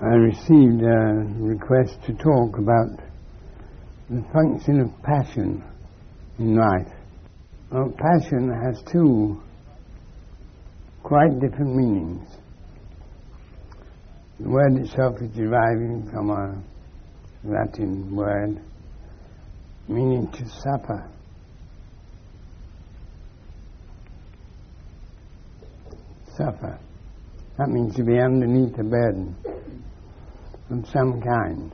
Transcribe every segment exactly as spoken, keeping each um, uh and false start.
I received a request to talk about the function of passion in life. Well, passion has two quite different meanings. The word itself is deriving from a Latin word meaning to suffer. Suffer. That means to be underneath a burden of some kind.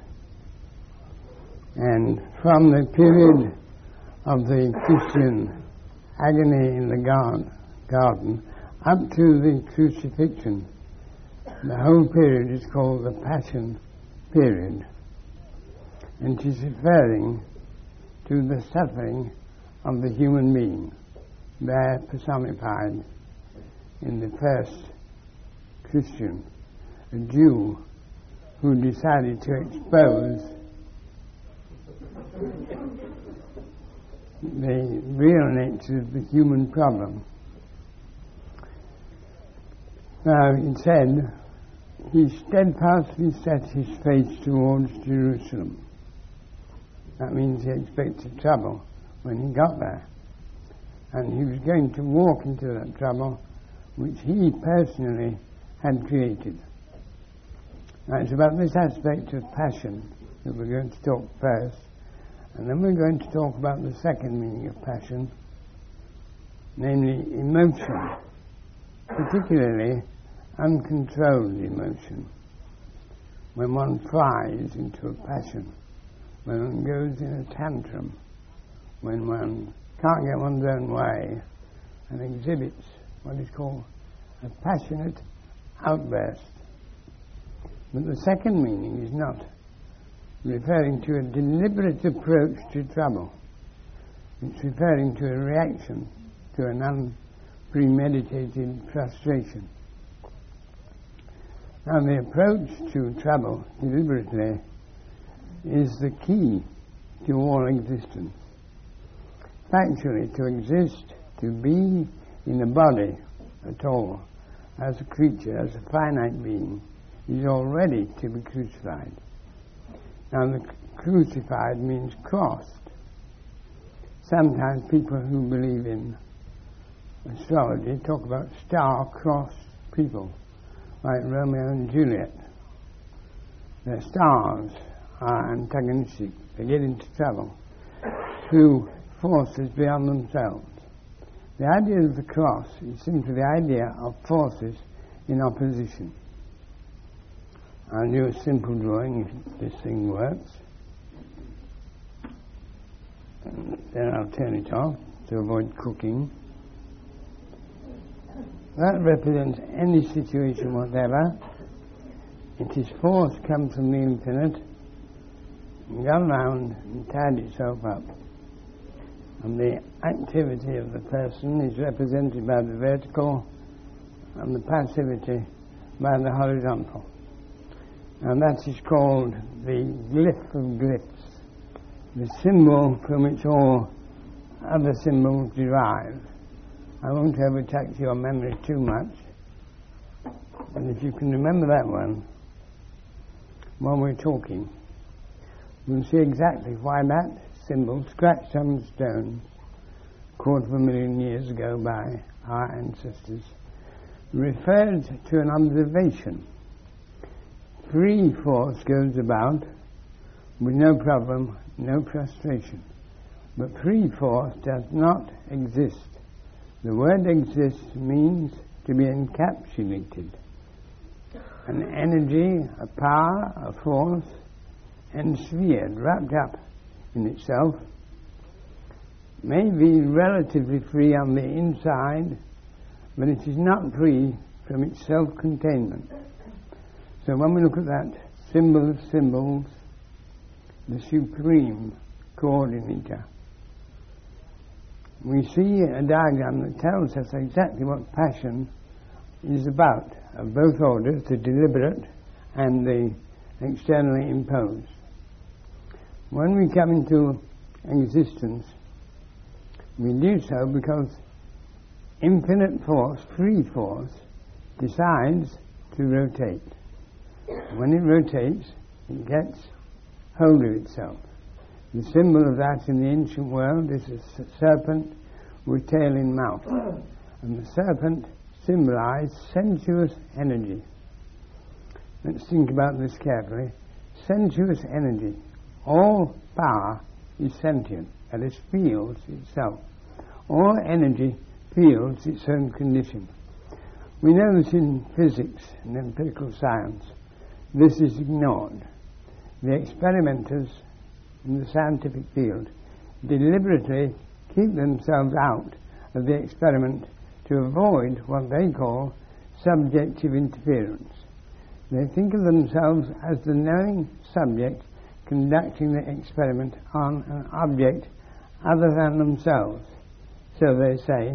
And from the period of the Christian agony in the garden up to the crucifixion, the whole period is called the Passion period. And it is referring to the suffering of the human being, there personified in the first Christian, a Jew who decided to expose the real nature of the human problem. Now, it said, he steadfastly set his face towards Jerusalem. That means he expected trouble when he got there. And he was going to walk into that trouble which he personally had created. Now, it's about this aspect of passion that we're going to talk first, and then we're going to talk about the second meaning of passion, namely emotion, particularly uncontrolled emotion, when one flies into a passion, when one goes in a tantrum, when one can't get one's own way and exhibits what is called a passionate outburst. But the second meaning is not referring to a deliberate approach to trouble. It's referring to a reaction to an unpremeditated frustration. Now, the approach to trouble deliberately is the key to all existence. Factually, to exist, to be in a body at all, as a creature, as a finite being, is already to be crucified. Now, the crucified means crossed. Sometimes people who believe in astrology talk about star-crossed people, like Romeo and Juliet. Their stars are antagonistic. They get into trouble through forces beyond themselves. The idea of the cross is simply the idea of forces in opposition. I'll do a simple drawing if this thing works. And then I'll turn it off to avoid cooking. That represents any situation whatever. It is force come from the infinite and gone round and tied itself up. And the activity of the person is represented by the vertical and the passivity by the horizontal. And that is called the glyph of glyphs, the symbol from which all other symbols derive. I won't overtax your memory too much, but if you can remember that one while we're talking, you'll see exactly why that symbol, scratched on stone, a quarter of a million years ago by our ancestors, referred to an observation. Free force goes about with no problem, no frustration. But free force does not exist. The word exists means to be encapsulated. An energy, a power, a force, ensphered, wrapped up in itself, may be relatively free on the inside, but it is not free from its self-containment. So when we look at that symbol of symbols, the supreme coordinator, we see a diagram that tells us exactly what passion is about, of both orders, the deliberate and the externally imposed. When we come into existence, we do so because infinite force, free force, decides to rotate. When it rotates, it gets hold of itself. The symbol of that in the ancient world is a serpent with tail in mouth. And the serpent symbolized sensuous energy. Let's think about this carefully. Sensuous energy. All power is sentient, that is, feels itself. All energy feels its own condition. We know that in physics and empirical science, this is ignored. The experimenters in the scientific field deliberately keep themselves out of the experiment to avoid what they call subjective interference. They think of themselves as the knowing subject conducting the experiment on an object other than themselves. So they say,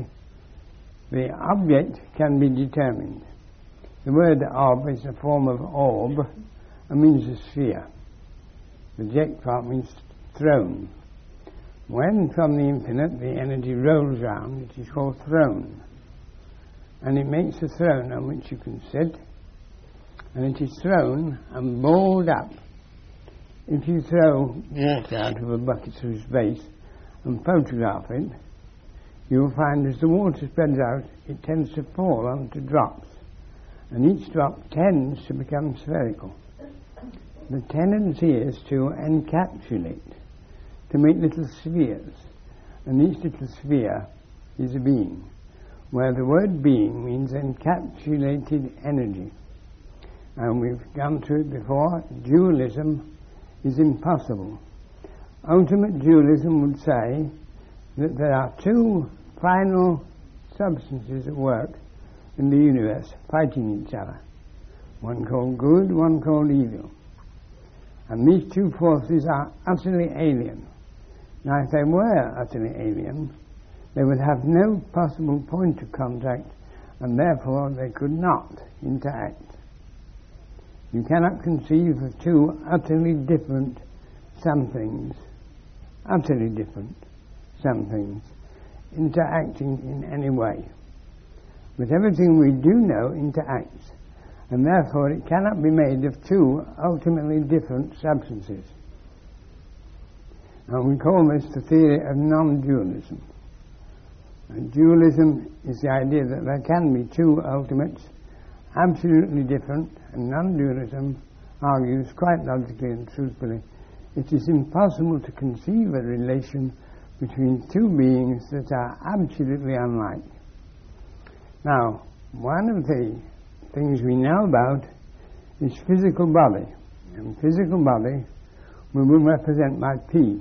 the object can be determined. The word orb is a form of orb and means a sphere. The Czech part means throne. When from the infinite the energy rolls round, it is called throne. And it makes a throne on which you can sit, and it is thrown and balled up. If you throw water out of a bucket through space and photograph it, you will find as the water spreads out, it tends to fall onto drops, and each drop tends to become spherical. The tendency is to encapsulate, to make little spheres, and each little sphere is a being, where the word being means encapsulated energy. And we've gone through it before. Dualism is impossible. Ultimate dualism would say that there are two final substances at work in the universe fighting each other, one called good, one called evil. And these two forces are utterly alien. Now, if they were utterly alien, they would have no possible point of contact, and therefore they could not interact. You cannot conceive of two utterly different somethings, utterly different somethings, interacting in any way. But everything we do know interacts, and therefore it cannot be made of two ultimately different substances. And we call this the theory of non-dualism. And dualism is the idea that there can be two ultimates, absolutely different, and non-dualism argues quite logically and truthfully it is impossible to conceive a relation between two beings that are absolutely unlike. Now, one of the things we know about is physical body, and physical body we will represent by P.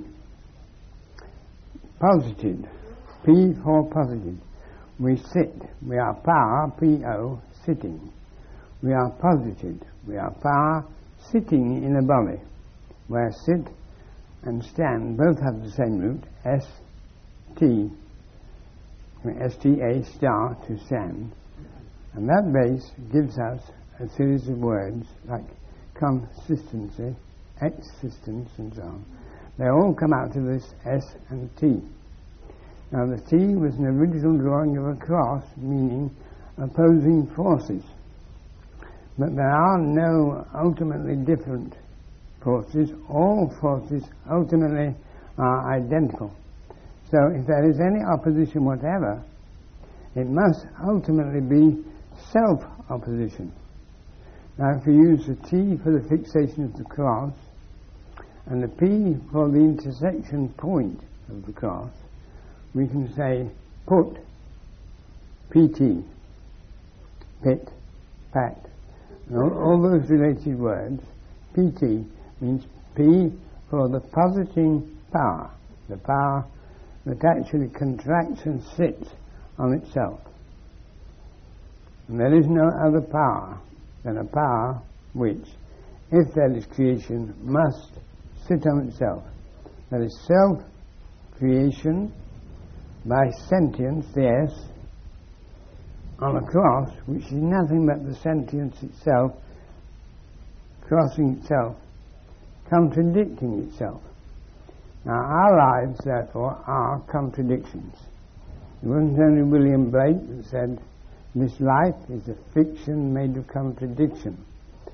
Posited, P for posited. We sit, we are power, P O, sitting. We are posited, we are power sitting in a body, where sit and stand both have the same root, S T, S T A star, to stand. And that base gives us a series of words like consistency, existence, and so on. They all come out of this S and T. Now the T was an original drawing of a cross, meaning opposing forces. But there are no ultimately different forces. All forces ultimately are identical. So if there is any opposition whatever, it must ultimately be self-opposition. Now if we use the T for the fixation of the cross, and the P for the intersection point of the cross, we can say put, P T, pit, pat. And all, all those related words, P T means P for the positing power, the power that actually contracts and sits on itself. And there is no other power than a power which, if there is creation, must sit on itself. That is self-creation by sentience, the S, on a cross, which is nothing but the sentience itself, crossing itself, contradicting itself. Now our lives, therefore, are contradictions. It wasn't only William Blake that said, this life is a fiction made of contradiction.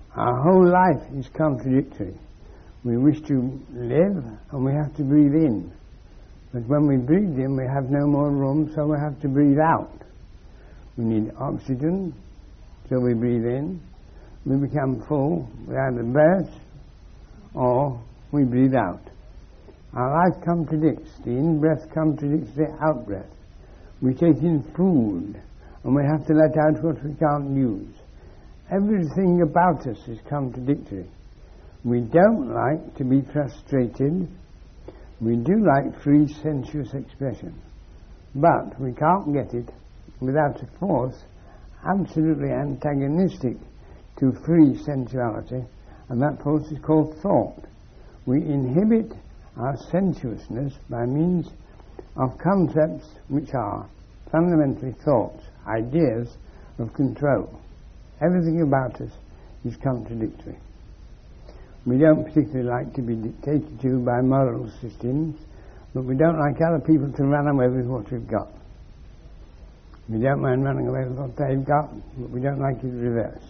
Our whole life is contradictory. We wish to live and we have to breathe in. But when we breathe in, we have no more room, so we have to breathe out. We need oxygen, so we breathe in. We become full, we either burst or we breathe out. Our life contradicts. The in-breath contradicts the out-breath. We take in food and we have to let out what we can't use. Everything about us is contradictory. We don't like to be frustrated. We do like free sensuous expression. But we can't get it without a force absolutely antagonistic to free sensuality, and that force is called thought. We inhibit our sensuousness by means of concepts which are fundamentally thoughts, ideas of control. Everything about us is contradictory. We don't particularly like to be dictated to by moral systems, but we don't like other people to run away with what we've got. We don't mind running away with what they've got, but we don't like it reversed.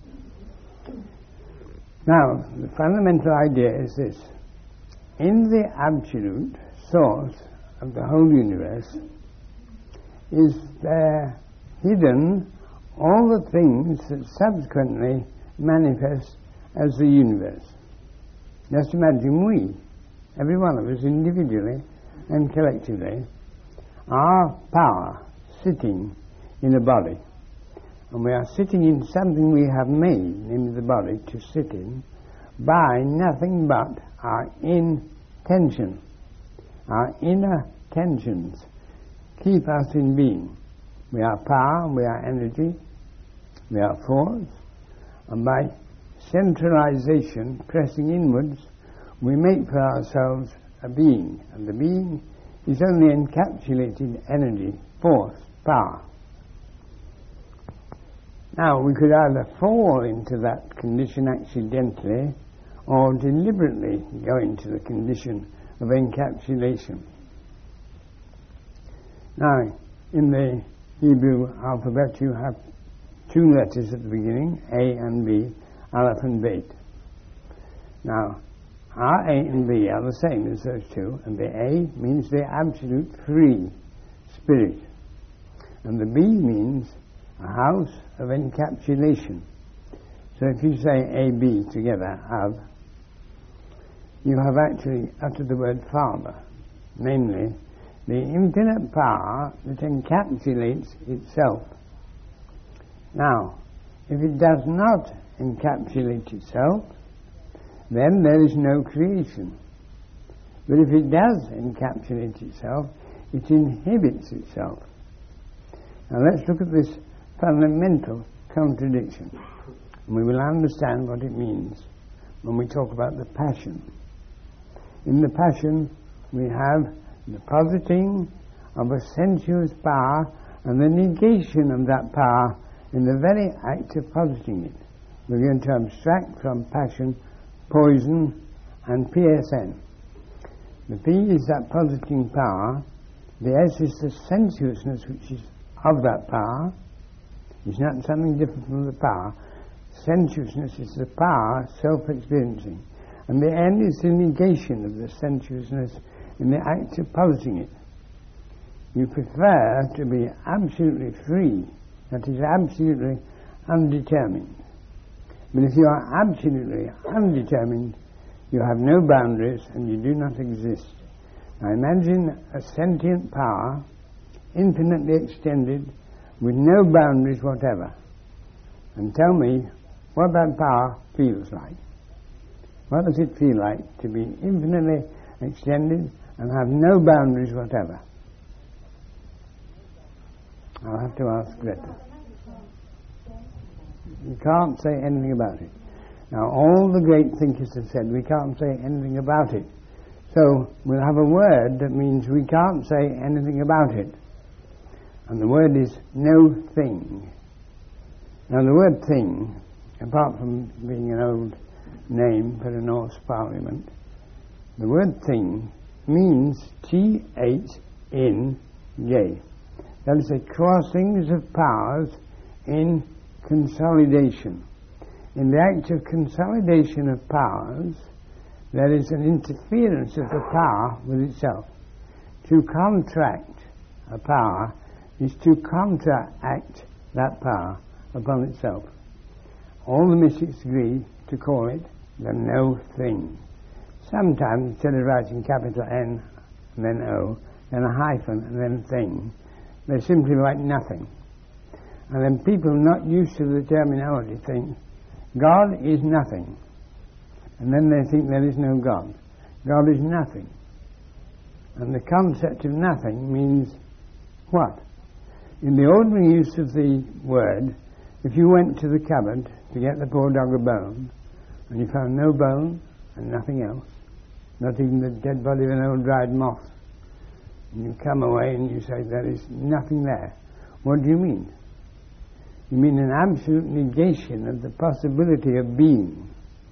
Now, the fundamental idea is this. In the absolute source of the whole universe is there hidden all the things that subsequently manifest as the universe. Just imagine we, every one of us individually and collectively, are power sitting in a body. And we are sitting in something we have made, namely the body, to sit in, by nothing but our intention. Our inner tensions keep us in being. We are power, we are energy, we are force, and by centralization, pressing inwards, we make for ourselves a being, and the being is only encapsulated energy, force, power. Now, we could either fall into that condition accidentally or deliberately go into the condition of encapsulation. Now, in the Hebrew alphabet, you have two letters at the beginning, A and B, Aleph and Bet. Now, our A and B are the same as those two, and the A means the absolute free spirit, and the B means a house of encapsulation. So if you say A, B together, Av, you have actually uttered the word Father, namely the infinite power that encapsulates itself. Now, if it does not encapsulate itself, then there is no creation. But if it does encapsulate itself, it inhibits itself. Now let's look at this fundamental contradiction, and we will understand what it means when we talk about the passion. In the passion, we have the positing of a sensuous power and the negation of that power in the very act of positing it. We're going to abstract from passion, poison, and P S N. The P is that positing power, the S is the sensuousness which is of that power. It's not something different from the power. Sensuousness is the power self-experiencing. And the N is the negation of the sensuousness in the act of positing it. You prefer to be absolutely free, that is absolutely undetermined. But if you are absolutely undetermined, you have no boundaries and you do not exist. Now imagine a sentient power, infinitely extended, with no boundaries whatever. And tell me what that power feels like. What does it feel like to be infinitely extended and have no boundaries whatever? I'll have to ask Greta. You can't say anything about it. Now, all the great thinkers have said we can't say anything about it. So we'll have a word that means we can't say anything about it. And the word is no thing. Now, the word thing, apart from being an old name for a Norse parliament, the word thing means T H N J. That is a crossings of powers in consolidation. in the act of consolidation of powers, there is an interference of the power with itself. To contract a power is to counteract that power upon itself. All the mystics agree to call it the no thing. Sometimes, instead of writing capital N and then O, then a hyphen and then thing, they simply write nothing. And then people not used to the terminology think, God is nothing. And then they think there is no God. God is nothing. And the concept of nothing means what? In the ordinary use of the word, if you went to the cupboard to get the poor dog a bone, and you found no bone and nothing else, not even the dead body of an old dried moth, and you come away and you say there is nothing there, what do you mean? You mean an absolute negation of the possibility of being.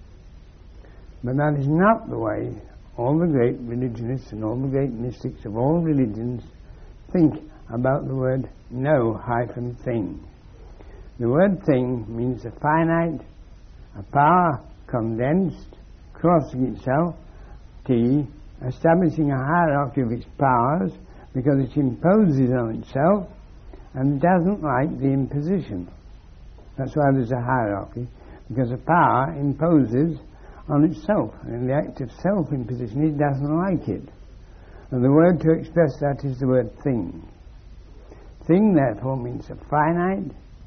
But that is not the way all the great religionists and all the great mystics of all religions think about the word no hyphen thing. The word thing means a finite, a power condensed, crossing itself, T, establishing a hierarchy of its powers because it imposes on itself and doesn't like the imposition. That's why there's a hierarchy, because a power imposes on itself, and in the act of self-imposition it doesn't like it. And the word to express that is the word thing. Thing, therefore, means a finite,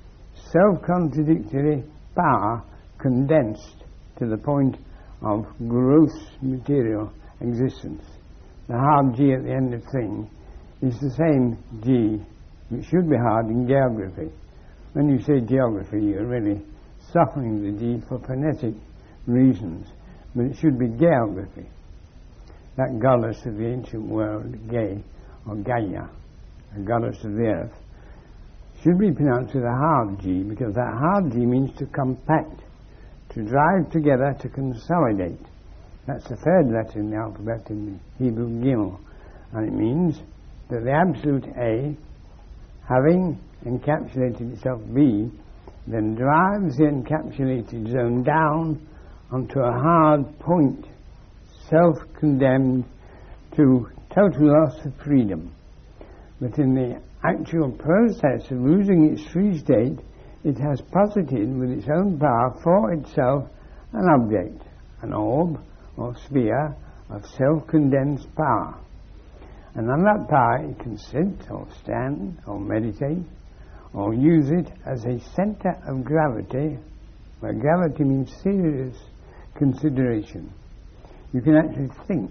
self-contradictory power condensed to the point of gross material existence. The hard G at the end of thing is the same G which should be hard in geography. When you say geography, you're really softening the G for phonetic reasons, but it should be geography. That goddess of the ancient world, Ge, or Gaia, a goddess of the earth, should be pronounced with a hard G, because that hard G means to compact, to drive together, to consolidate. That's the third letter in the alphabet in the Hebrew Gimel, and it means that the absolute A, having encapsulated itself B, then drives the encapsulated zone down onto a hard point, self-condemned to total loss of freedom. But in the actual process of losing its free state, it has posited with its own power for itself an object, an orb or sphere of self-condensed power. And on that power it can sit or stand or meditate or use it as a center of gravity, where gravity means serious consideration. You can actually think.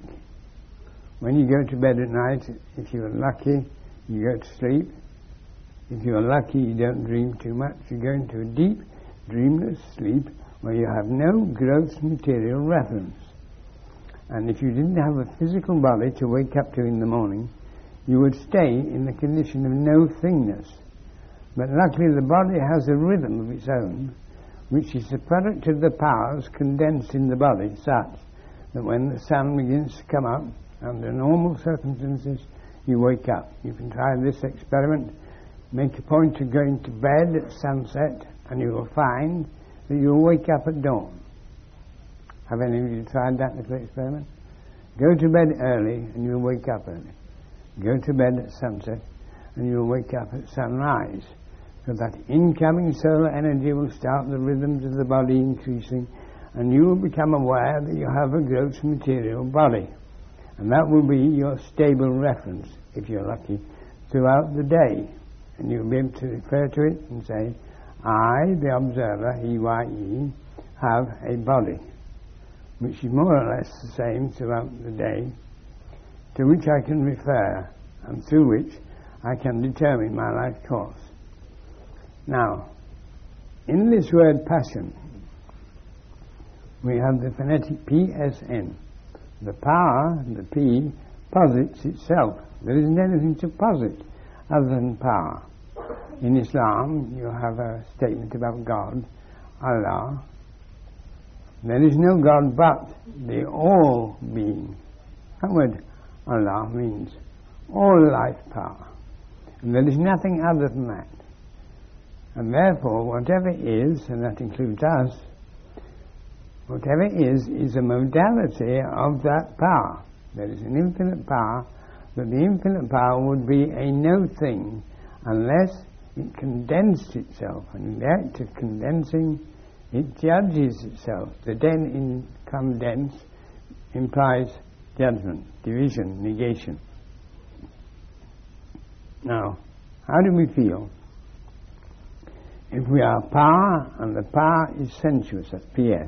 When you go to bed at night, if you're lucky, you go to sleep. If you're lucky, you don't dream too much. You go into a deep, dreamless sleep where you have no gross material reference. And if you didn't have a physical body to wake up to in the morning, you would stay in the condition of no thingness. But luckily the body has a rhythm of its own, which is the product of the powers condensed in the body, such that when the sun begins to come up, under normal circumstances, you wake up. You can try this experiment. Make a point of going to bed at sunset, and you will find that you will wake up at dawn. Have any of you tried that little experiment? Go to bed early, and you'll wake up early. Go to bed at sunset, and you'll wake up at sunrise. So that incoming solar energy will start the rhythms of the body increasing, and you will become aware that you have a gross material body. And that will be your stable reference, if you're lucky, throughout the day. And you'll be able to refer to it and say, I, the observer, E Y E, have a body, which is more or less the same throughout the day, to which I can refer, and through which I can determine my life course. Now, in this word passion, we have the phonetic P S N. The power, the P, posits itself. There isn't anything to posit other than power. In Islam, you have a statement about God, Allah. There is no God but the all-being. That word Allah means all life power. And there is nothing other than that. And therefore, whatever is, and that includes us, Whatever is, is a modality of that power. There is an infinite power, but the infinite power would be a no thing unless it condensed itself. And in the act of condensing, it judges itself. The den in condense implies judgment, division, negation. Now, how do we feel? If we are power, and the power is sensuous, that's P S.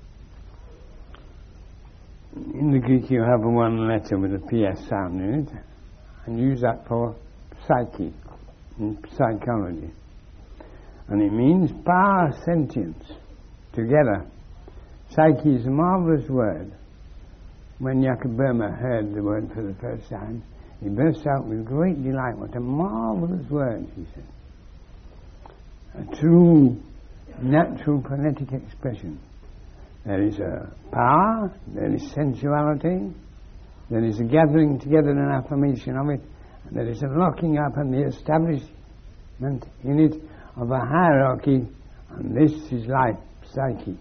In the Greek you have a one letter with a P S sound in it, and use that for psyche, in psychology. And it means power, sentience, together. Psyche is a marvellous word. When Jakob Böhmer heard the word for the first time, he burst out with great delight. What a marvellous word, he said. A true, natural phonetic expression. There is a power, there is sensuality, there is a gathering together and affirmation of it, and there is a locking up and the establishment in it of a hierarchy, and this is life, psyche.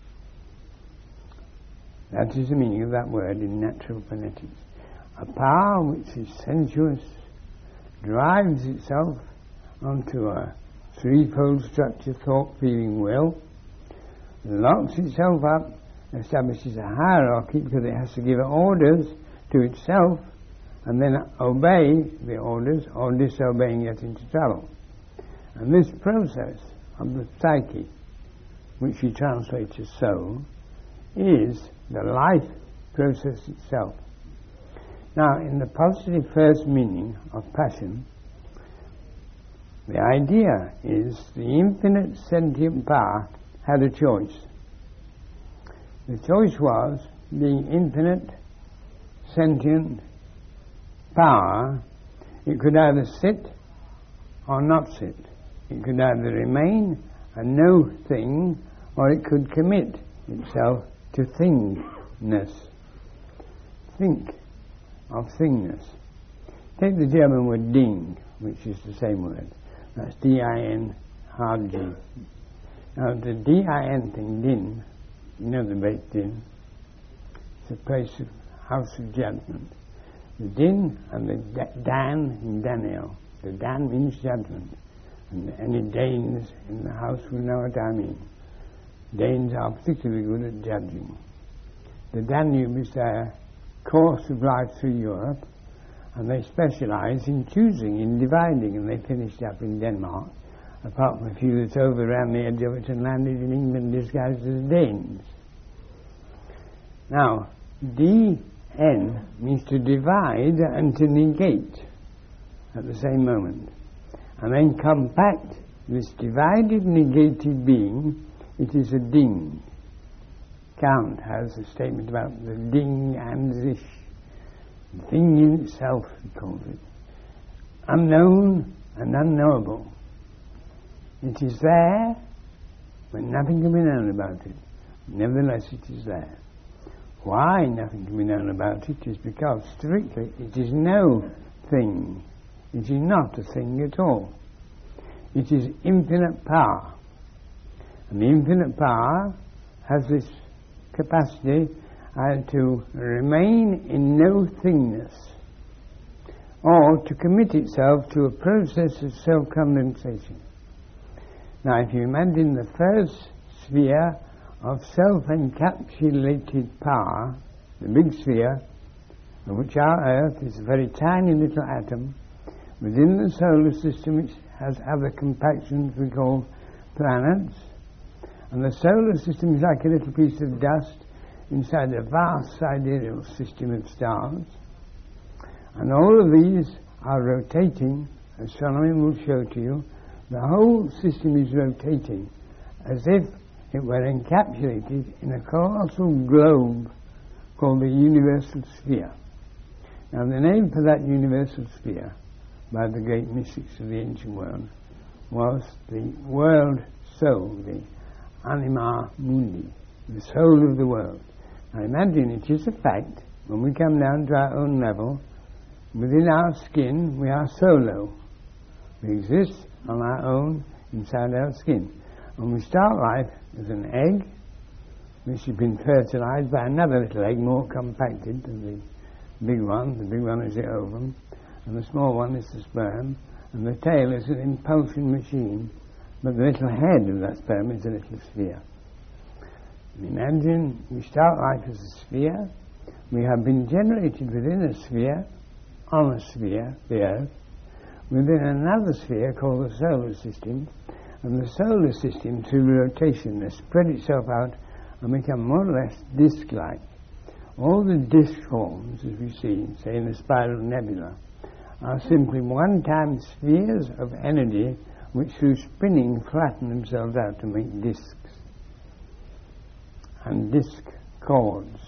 That is the meaning of that word in natural phonetics. A power which is sensuous, drives itself onto a threefold structure, thought, feeling, will, locks itself up, establishes a hierarchy because it has to give orders to itself and then obey the orders, or disobeying, get into trouble. And this process of the psyche, which we translate as soul, is the life process itself. Now, in the positive first meaning of passion, the idea is the infinite sentient power had a choice. The choice was being infinite sentient power. It could either sit or not sit. It could either remain a no thing, or it could commit itself to thingness. Think of thingness. Take the German word Ding, which is the same word. That's D I N, hard G. Now the D I N thing, Din, you know the Beit Din, it's a place of house of judgment. The Din and the Dan in Daniel. The Dan means judgment. And any Danes in the house will know what I mean. Danes are particularly good at judging. The Danube is their course of life through Europe, and they specialise in choosing, in dividing, and they finished up in Denmark, apart from a few that's over around the edge of it and landed in England disguised as Danes. Now, D N means to divide and to negate at the same moment, and then compact this divided, negated being. It is a ding. Kant has a statement about the ding and sich. The thing in itself, he calls it. Unknown and unknowable. It is there, but nothing can be known about it. Nevertheless, it is there. Why nothing can be known about it is because, strictly, it is no thing. It is not a thing at all. It is infinite power. And the infinite power has this capacity either to remain in no thingness or to commit itself to a process of self-condensation. Now, if you imagine the first sphere of self-encapsulated power, the big sphere, of which our Earth is a very tiny little atom, within the solar system which has other compactions we call planets, and the solar system is like a little piece of dust inside a vast sidereal system of stars. And all of these are rotating, as Solomon will show to you. The whole system is rotating as if it were encapsulated in a colossal globe called the universal sphere. Now the name for that universal sphere, by the great mystics of the ancient world, was the world soul, the anima mundi, the soul of the world. Now imagine it is a fact, when we come down to our own level, within our skin we are solo. We exist on our own inside our skin. When we start life as an egg, which has been fertilized by another little egg more compacted than the big one. The big one is the ovum, and the small one is the sperm, and the tail is an impulsion machine, but the little head of that sperm is a little sphere. Imagine we start life as a sphere. We have been generated within a sphere, on a sphere, the Earth, within another sphere called the solar system, and the solar system, through rotation, has spread itself out and become more or less disc-like. All the disc forms, as we see, say in the spiral nebula, are simply one-time spheres of energy which through spinning flatten themselves out to make discs and disc chords.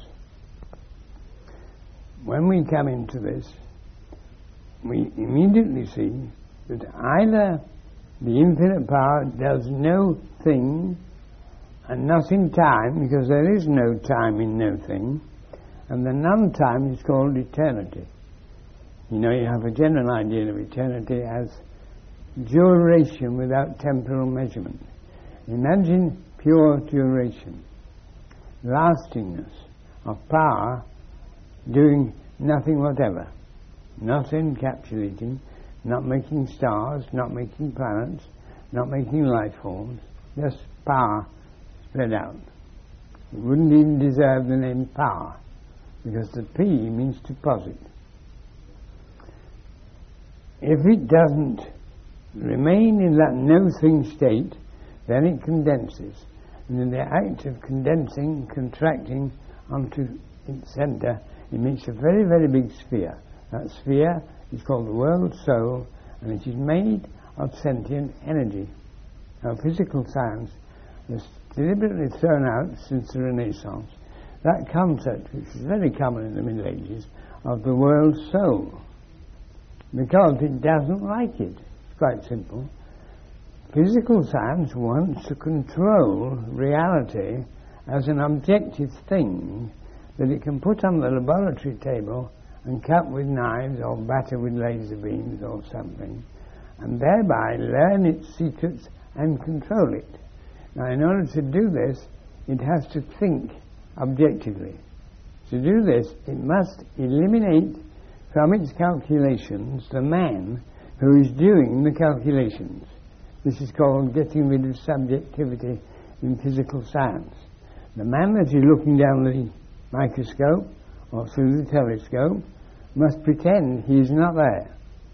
When we come into this, we immediately see that either the infinite power does no thing and not in time, because there is no time in no thing, and the non-time is called eternity. You know, you have a general idea of eternity as duration without temporal measurement. Imagine pure duration, lastingness of power doing nothing whatever, not encapsulating, not making stars, not making planets, not making life forms, just power spread out. It wouldn't even deserve the name power, because the P means to posit. If it doesn't remain in that no-thing state, then it condenses. And in the act of condensing, contracting onto its centre, it makes a very, very big sphere. That sphere is called the world soul, and it is made of sentient energy. Now, physical science has deliberately thrown out, since the Renaissance, that concept, which was very common in the Middle Ages, of the world soul, because it doesn't like it. It's quite simple. Physical science wants to control reality as an objective thing that it can put on the laboratory table and cut with knives or batter with laser beams or something, and thereby learn its secrets and control it. Now, in order to do this, it has to think objectively. To do this, it must eliminate from its calculations the man who is doing the calculations. This is called getting rid of subjectivity in physical science. The man that is looking down the microscope or through the telescope must pretend he is not there.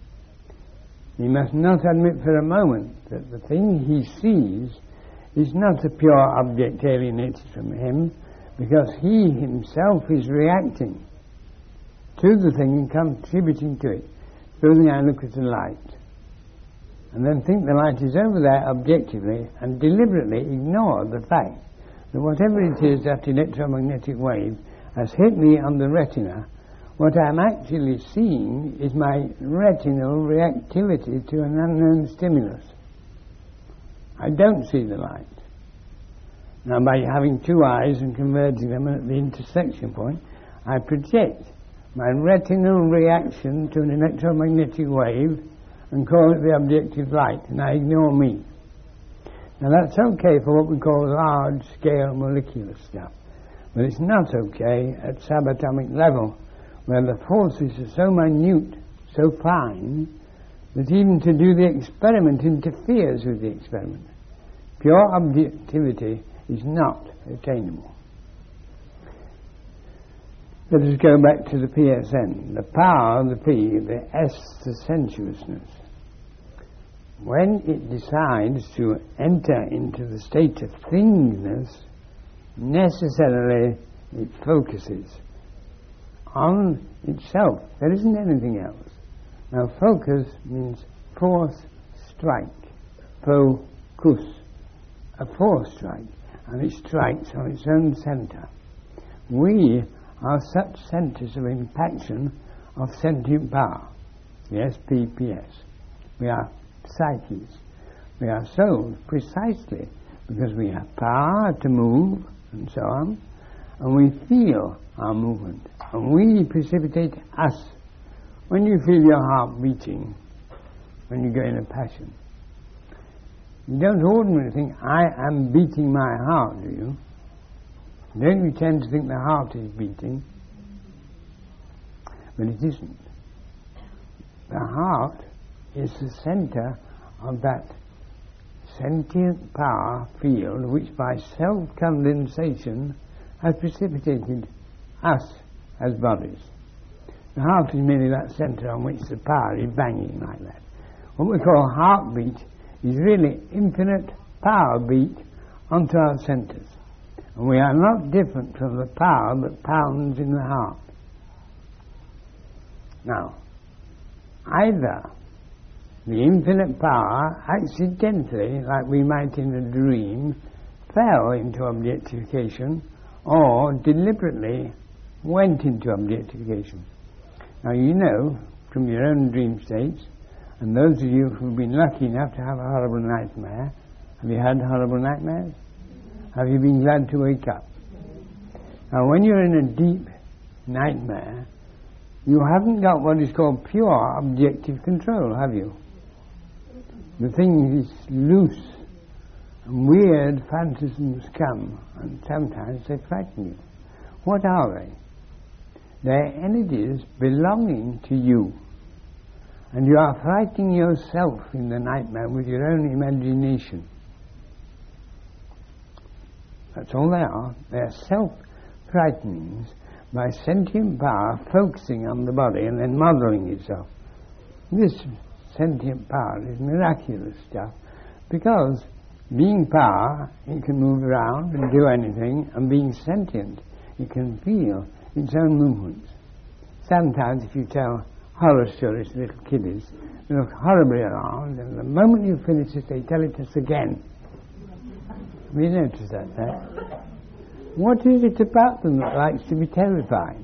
He must not admit for a moment that the thing he sees is not a pure object alienated from him, because he himself is reacting to the thing and contributing to it. Supposing I look at the light and then think the light is over there objectively and deliberately ignore the fact that whatever it is, that electromagnetic wave has hit me on the retina, what I'm actually seeing is my retinal reactivity to an unknown stimulus. I don't see the light. Now, by having two eyes and converging them at the intersection point, I project my retinal reaction to an electromagnetic wave and call it the objective light, and I ignore me. Now, that's okay for what we call large-scale molecular stuff, but it's not okay at subatomic level, where the forces are so minute, so fine, that even to do the experiment interferes with the experiment. Pure objectivity is not attainable. Let us go back to the P S N. The power, the P, the S, the sensuousness. When it decides to enter into the state of thingness, necessarily it focuses on itself. There isn't anything else. Now, focus means force strike. Focus. A force strike. And it strikes on its own centre. We are such centres of impaction of sentient power. The S P P S. We are psyches. We are souls precisely because we have power to move and so on, and we feel our movement, and we precipitate us. When you feel your heart beating, when you go in a passion, you don't ordinarily think, I am beating my heart, do you? Don't you tend to think the heart is beating? But it isn't. The heart is the centre of that sentient power field which by self-condensation has precipitated us as bodies. The heart is merely that centre on which the power is banging like that. What we call heartbeat is really infinite power beat onto our centres. And we are not different from the power that pounds in the heart. Now, either the infinite power accidentally, like we might in a dream, fell into objectification, or deliberately went into objectification. Now you know from your own dream states, and those of you who've been lucky enough to have a horrible nightmare, have you had horrible nightmares? Have you been glad to wake up? Now when you're in a deep nightmare, you haven't got what is called pure objective control, have you? The thing is loose, and weird phantasms come, and sometimes they frighten you. What are they? They're energies belonging to you, and you are frightening yourself in the nightmare with your own imagination. That's all they are. They're self-frightenings by sentient power focusing on the body and then modelling itself. This sentient power is miraculous stuff, because being power, it can move around and do anything, and being sentient, it can feel its own movements. Sometimes if you tell horror stories to little kiddies, they look horribly around, and the moment you finish it, they tell it to us again. Have you noticed that, eh? What is it about them that likes to be terrified?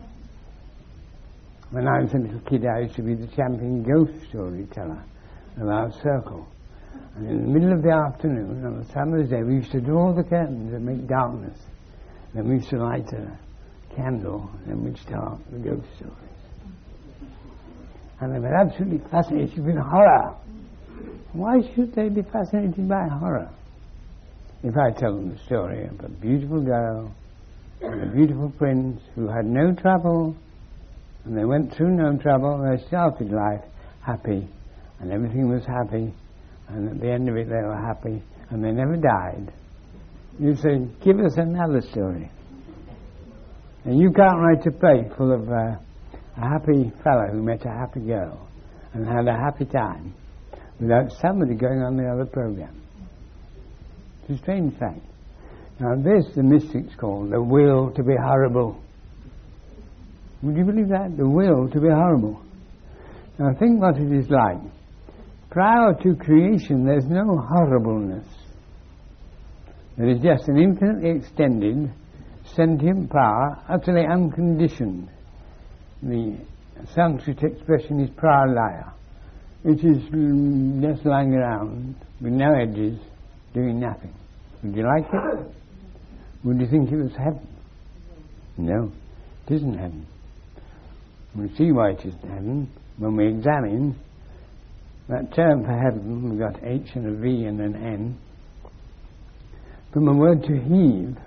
When I was a little kid, I used to be the champion ghost storyteller of our circle. And in the middle of the afternoon, on a summer's day, we used to draw the curtains and make darkness. Then we used to light a candle, and then we'd start the ghost stories. And they were absolutely fascinated with horror. Why should they be fascinated by horror? If I tell them the story of a beautiful girl and a beautiful prince who had no trouble, and they went through no trouble, they started life happy, and everything was happy, and at the end of it they were happy, and they never died. You say, give us another story. And you can't write a play full of uh, a happy fellow who met a happy girl and had a happy time without somebody going on the other program. It's a strange fact. Now this the mystics call the will to be horrible. Would you believe that? The will to be horrible. Now think what it is like. Prior to creation there's no horribleness. There is just an infinitely extended sentient power, utterly unconditioned. The Sanskrit expression is pralaya. It is mm, just lying around with no edges, doing nothing. Would you like it? Would you think it was heaven? No, it isn't heaven. We see why it isn't heaven when we examine that term for heaven. We've got H and a V and an N. From the word to heave.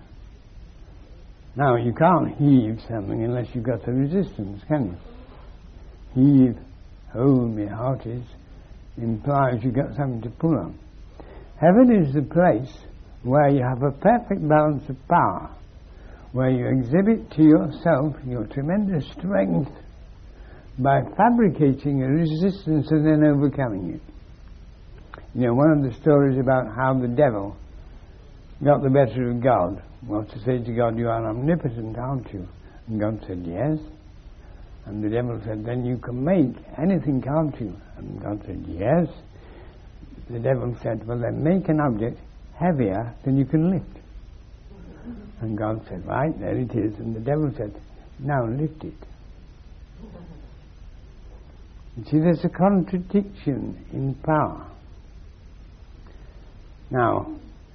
Now you can't heave something unless you've got the resistance, can you? Heave, home, your heart is, implies you've got something to pull on. Heaven is the place where you have a perfect balance of power, where you exhibit to yourself your tremendous strength by fabricating a resistance and then overcoming it. You know, one of the stories about how the devil got the better of God was to say to God, you are omnipotent, aren't you? And God said, yes. And the devil said, then you can make anything, can't you? And God said, yes. The devil said, well then make an object heavier than you can lift. And God said, right, there it is. And the devil said, now lift it. You see, there's a contradiction in power. Now,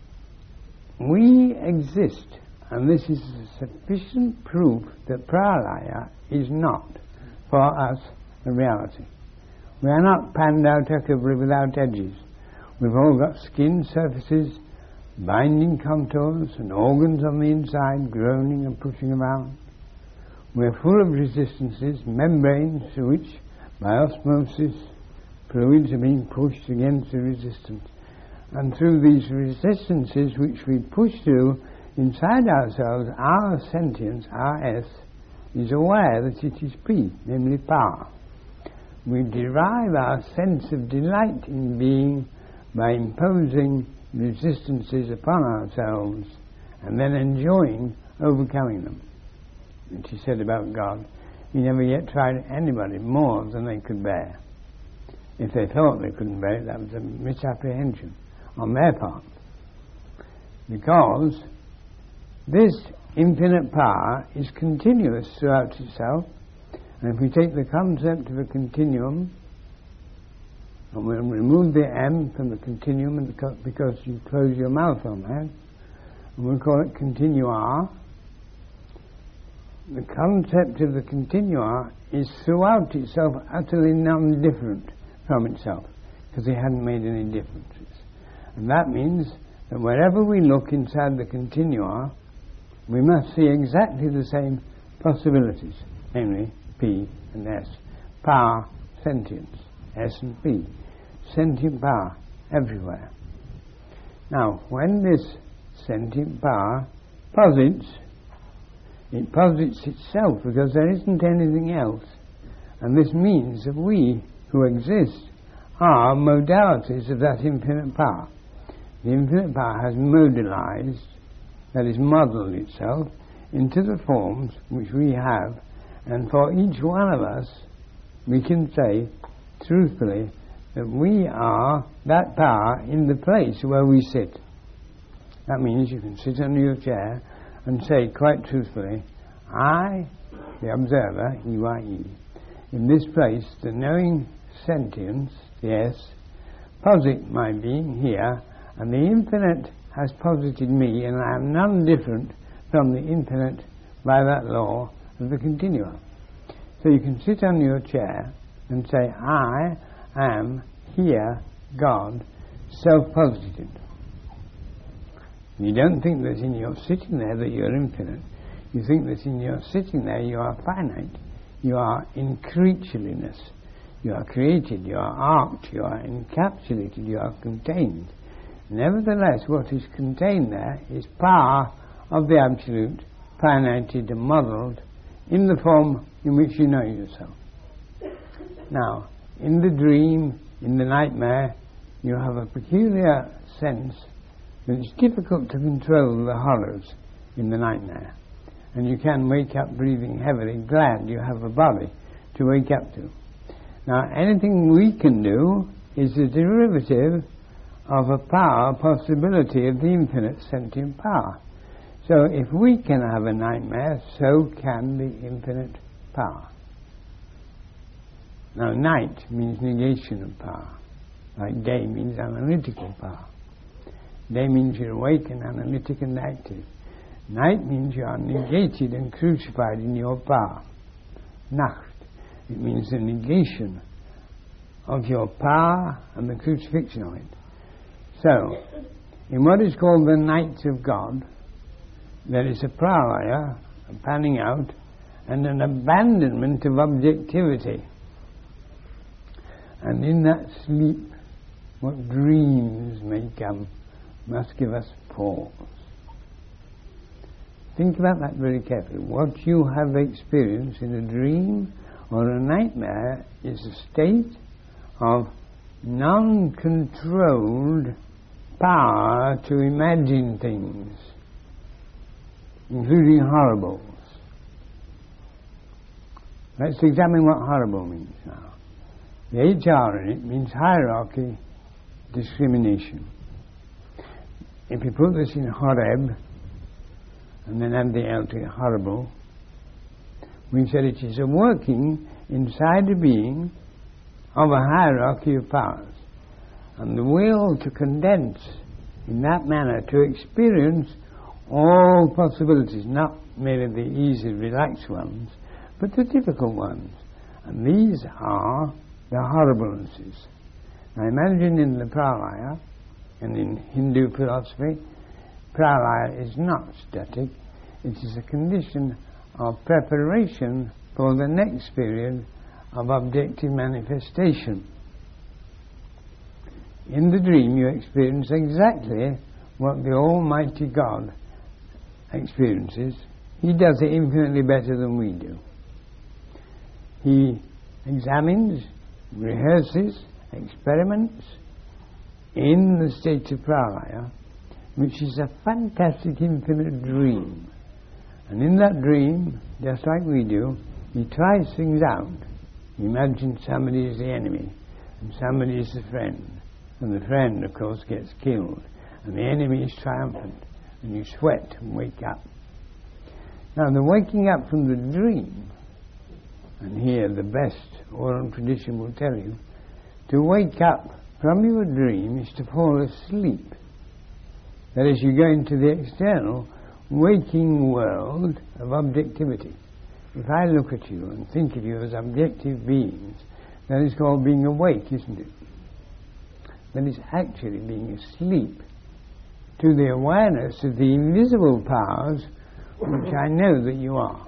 we exist, and this is sufficient proof that pralaya is not, for us, a reality. We are not panned out equably without edges. We've all got skin, surfaces, binding contours and organs on the inside groaning and pushing around. We're full of resistances, membranes through which, by osmosis, fluids are being pushed against the resistance. And through these resistances which we push through inside ourselves, our sentience, our S, is aware that it is P, namely power. We derive our sense of delight in being by imposing resistances upon ourselves and then enjoying overcoming them. And she said about God, He never yet tried anybody more than they could bear. If they thought they couldn't bear it, that was a misapprehension on their part. Because this infinite power is continuous throughout itself, and if we take the concept of a continuum, and we'll remove the M from the continuum and the, because you close your mouth on that, and we'll call it continua. The concept of the continua is throughout itself utterly non-different from itself, because it hadn't made any differences. And that means that wherever we look inside the continua, we must see exactly the same possibilities, namely P and S. Power, sentience, S and P. Sentient power everywhere. Now, when this sentient power posits, it posits itself because there isn't anything else. And this means that we who exist are modalities of that infinite power. The infinite power has modalized, that is, modeled itself into the forms which we have, and for each one of us we can say truthfully that we are that power in the place where we sit. That means you can sit on your chair and say quite truthfully, I, the observer, E Y E, in this place, the knowing sentience, the S, posit my being here, and the infinite has posited me, and I am none different from the infinite by that law of the continuum. So you can sit on your chair and say, I am here, God, self-posited. You don't think that in your sitting there that you're infinite. You think that in your sitting there you are finite. You are in creatureliness. You are created, you are arced, you are encapsulated, you are contained. Nevertheless, what is contained there is power of the Absolute, finite and modelled in the form in which you know yourself. Now, in the dream, in the nightmare, you have a peculiar sense that it's difficult to control the horrors in the nightmare. And you can wake up breathing heavily, glad you have a body to wake up to. Now, anything we can do is a derivative of a power, possibility of the infinite sentient power. So if we can have a nightmare, so can the infinite power. Now, night means negation of power, like day means analytical power. Day means you're awake and analytic and active. Night means you are negated and crucified in your power. Nacht. It means the negation of your power and the crucifixion of it. So, in what is called the night of God, there is a pralaya, a panning out, and an abandonment of objectivity. And in that sleep, what dreams may come must give us pause. Think about that very carefully. What you have experienced in a dream or a nightmare is a state of non-controlled power to imagine things, including horribles. Let's examine what horrible means now. The H R in it means hierarchy, discrimination. If you put this in Horeb, and then add the L to horrible, we said it is a working inside a being of a hierarchy of powers. And the will to condense in that manner, to experience all possibilities, not merely the easy, relaxed ones, but the difficult ones. And these are the horriblenesses. Now imagine in the Pralaya, and in Hindu philosophy, pralaya is not static. It is a condition of preparation for the next period of objective manifestation. In the dream you experience exactly what the Almighty God experiences. He does it infinitely better than we do. He examines, rehearses, experiments in the state of pralaya, which is a fantastic infinite dream. And in that dream, just like we do, he tries things out. He imagines somebody is the enemy, and somebody is the friend. And the friend, of course, gets killed. And the enemy is triumphant. And you sweat and wake up. Now, the waking up from the dream, and here the best oral tradition will tell you, to wake up from your dream is to fall asleep. That is, you go into the external, waking world of objectivity. If I look at you and think of you as objective beings, that is called being awake, isn't it? That is actually being asleep to the awareness of the invisible powers which I know that you are.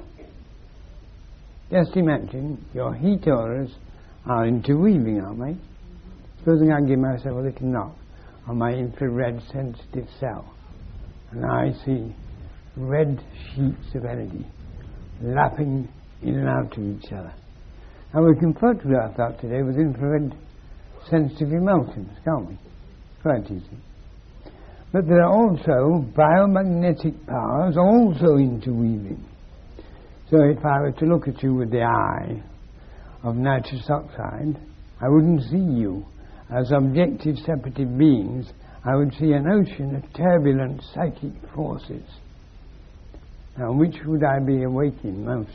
Just imagine your heat auras are interweaving, aren't they? Supposing I give myself a little knock on my infrared sensitive cell, and I see red sheets of energy lapping in and out of each other. Now we can photograph that today with infrared sensitive emulsions, can't we? Quite easy. But there are also biomagnetic powers also interweaving. So if I were to look at you with the eye of nitrous oxide, I wouldn't see you as objective separative beings. I would see an ocean of turbulent psychic forces. Now, which would I be awake in most?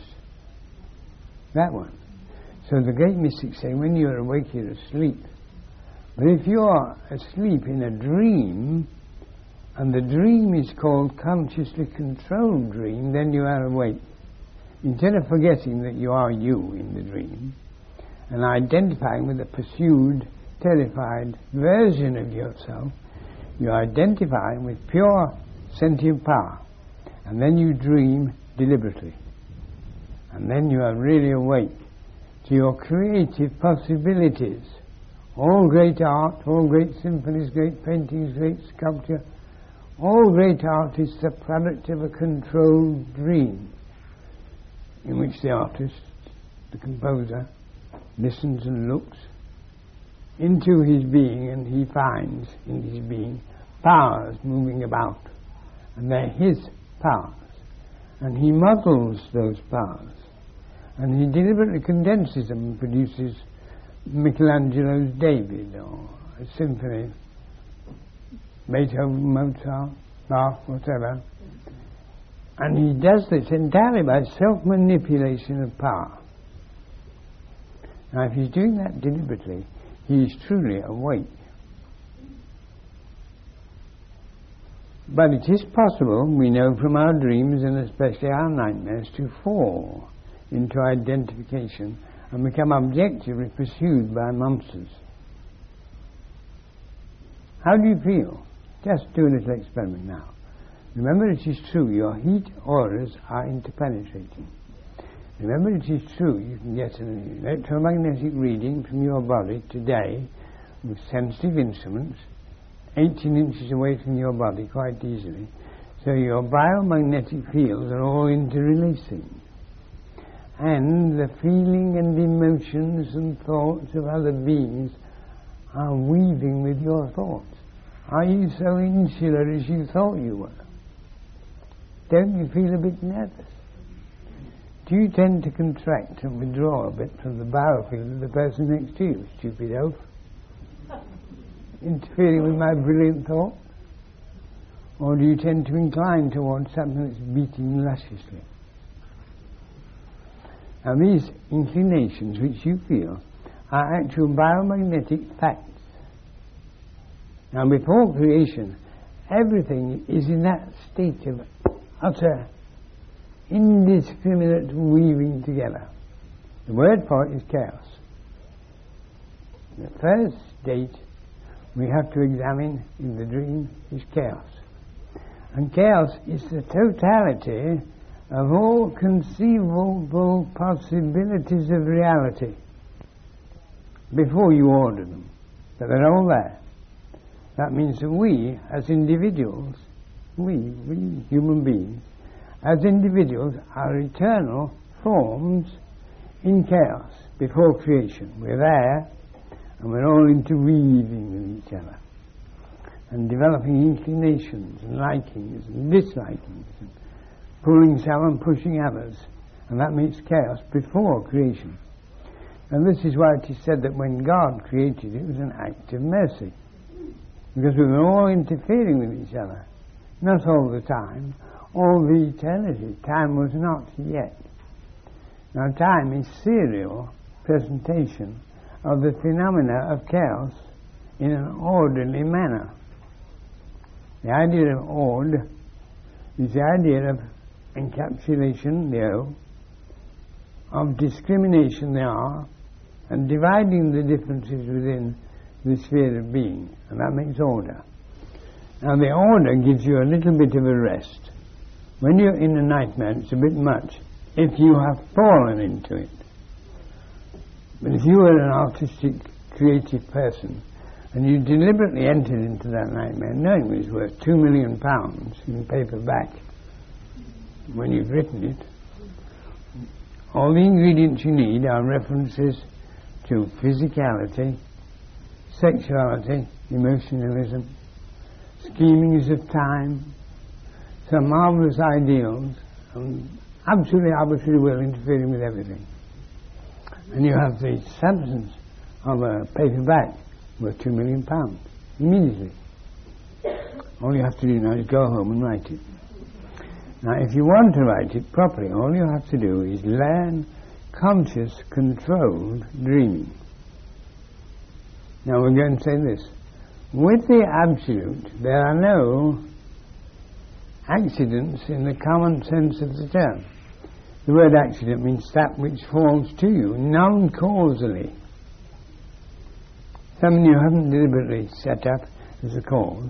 That one. So the great mystics say, when you're awake, you're asleep. But if you're asleep in a dream, and the dream is called consciously controlled dream, then you are awake. Instead of forgetting that you are you in the dream, and identifying with a pursued, terrified version of yourself, you identify with pure sentient power. And then you dream deliberately. And then you are really awake to your creative possibilities. All great art, all great symphonies, great paintings, great sculpture, all great art is the product of a controlled dream in which the artist, the composer, listens and looks into his being, and he finds in his being powers moving about, and they're his powers, and he models those powers, and he deliberately condenses them and produces Michelangelo's David, or a symphony, Beethoven, Mozart, Bach, whatever. And he does this entirely by self-manipulation of power. Now, if he's doing that deliberately, he is truly awake. But it is possible, we know from our dreams and especially our nightmares, to fall into identification and become objectively pursued by monsters. How do you feel? Just do a little experiment now. Remember, it is true, your heat auras are interpenetrating. Remember, it is true, you can get an electromagnetic reading from your body today with sensitive instruments, eighteen inches away from your body quite easily. So your biomagnetic fields are all interrelating. And the feeling and emotions and thoughts of other beings are weaving with your thoughts. Are you so insular as you thought you were? Don't you feel a bit nervous? Do you tend to contract and withdraw a bit from the biofield of the person next to you, stupid oaf? Interfering with my brilliant thought? Or do you tend to incline towards something that's beating lusciously? Now, these inclinations which you feel are actual biomagnetic facts. Now, before creation, everything is in that state of utter indiscriminate weaving together. The word for it is chaos. The first state we have to examine in the dream is chaos. And chaos is the totality of all conceivable possibilities of reality before you order them. But they're all there. That means that we, as individuals, we, we human beings, as individuals, are eternal forms in chaos before creation. We're there, and we're all interweaving with each other, and developing inclinations and likings and dislikings, and pulling some and pushing others, and that makes chaos before creation. And this is why it is said that when God created, it was an act of mercy, because we were all interfering with each other, not all the time, all the eternity. Time was not yet. Now time is serial presentation of the phenomena of chaos in an orderly manner. The idea of order is the idea of encapsulation, the O, of discrimination, the R, and dividing the differences within the sphere of being, and that makes order. Now the order gives you a little bit of a rest. When you're in a nightmare, it's a bit much if you have fallen into it. But if you were an artistic, creative person, and you deliberately entered into that nightmare, knowing it was worth two million pounds in paperback when you've written it, all the ingredients you need are references to physicality, sexuality, emotionalism, schemings of time, some marvellous ideals, and absolutely arbitrary will interfering with everything. And you have the substance of a paperback worth two million pounds immediately. All you have to do now is go home and write it. Now, if you want to write it properly, all you have to do is learn conscious, controlled dreaming. Now, we're going to say this. With the Absolute, there are no accidents in the common sense of the term. The word accident means that which falls to you, non-causally. Something you haven't deliberately set up as a cause,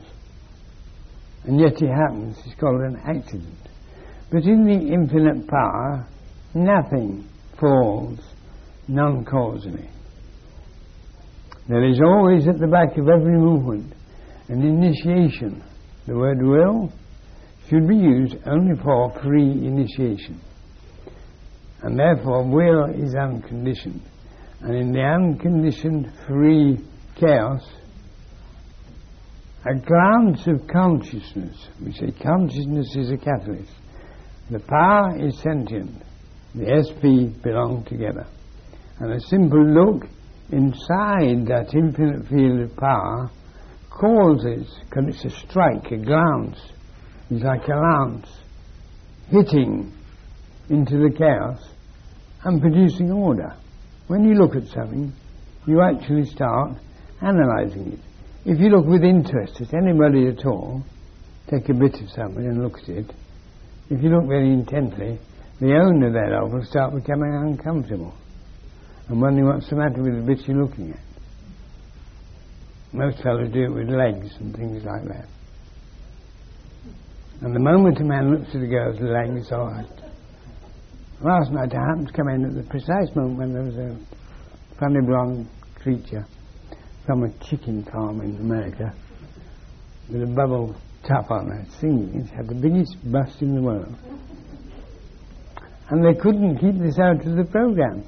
and yet it happens. It's called an accident. But in the infinite power, nothing falls non-causally. There is always at the back of every movement an initiation. The word will should be used only for free initiation. And therefore will is unconditioned. And in the unconditioned free chaos, a glance of consciousness, we say consciousness is a catalyst. The power is sentient. The S P belong together. And a simple look inside that infinite field of power causes, because it's a strike, a glance, it's like a lance hitting into the chaos and producing order. When you look at something, you actually start analysing it. If you look with interest at anybody at all, take a bit of something and look at it. If you look very intently, the owner thereof will start becoming uncomfortable and wondering what's the matter with the bit you're looking at. Most fellows do it with legs and things like that. And the moment a man looks at a girl's legs, all right. Last night I happened to come in at the precise moment when there was a funny blonde creature from a chicken farm in America with a bubble top on her, singing. It had the biggest bust in the world. And they couldn't keep this out of the program.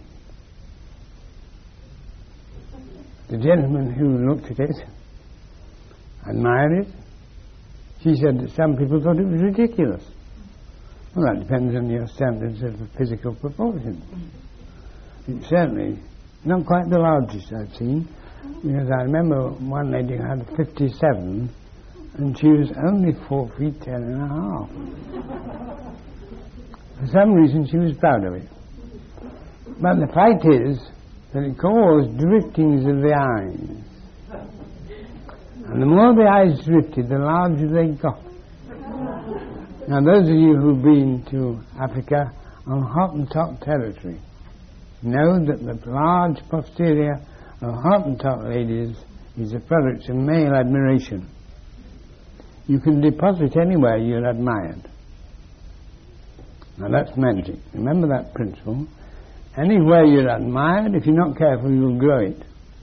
The gentleman who looked at it admired it. She said that some people thought it was ridiculous. Well, that depends on your standards of physical proportions. It's certainly not quite the largest I've seen, because I remember one lady who had fifty-seven, and she was only four feet ten and a half. For some reason, she was proud of it. But the fact is that it caused driftings of the eyes. And the more the eyes drifted, the larger they got. Now, those of you who've been to Africa on Hottentot territory know that the large posterior of Hottentot ladies is a product of male admiration. you can deposit anywhere you're admired. Now that's magic. Remember that principle. Anywhere you're admired, if you're not careful, you'll grow it.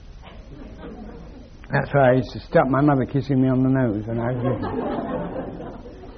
That's why I used to stop my mother kissing me on the nose when I was little.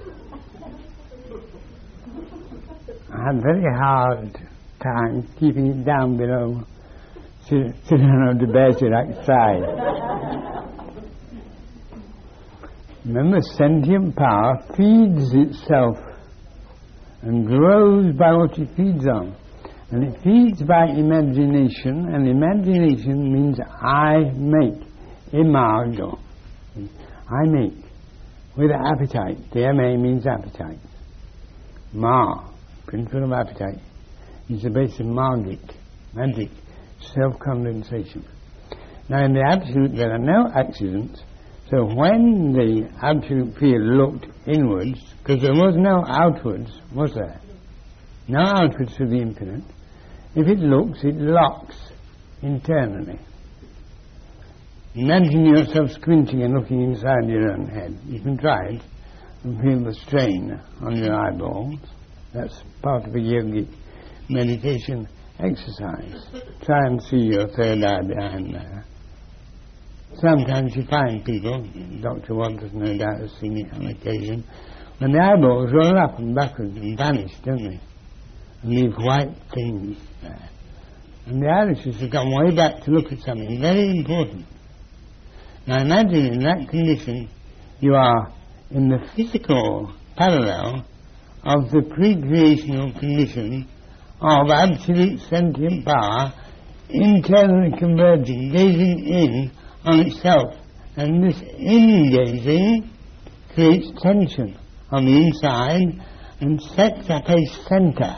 I had very hard time keeping it down below Cyrano de Bergerac's side. Remember, sentient power feeds itself and grows by what it feeds on. And it feeds by imagination, and imagination means I make. Imago. I make. With appetite. The M A means appetite. Ma, principle of appetite, is the base of magic. Magic. Self-condensation. Now in the Absolute there are no accidents, so when the Absolute field looked inwards, because there was no outwards, was there? No outwards to the infinite. If it looks, it locks internally. Imagine yourself squinting and looking inside your own head. You can try it and feel the strain on your eyeballs. That's part of a yogic meditation exercise. Try and see your third eye behind there. Sometimes you find people, Doctor Walters no doubt has seen it on occasion, when the eyeballs roll up and backwards and vanish, don't they? And leave white things there. And the irises have gone way back to look at something very important. Now imagine in that condition you are in the physical parallel of the pre-creational condition of absolute sentient power internally converging, gazing in on itself. And this in-gazing creates tension on the inside and sets up a centre.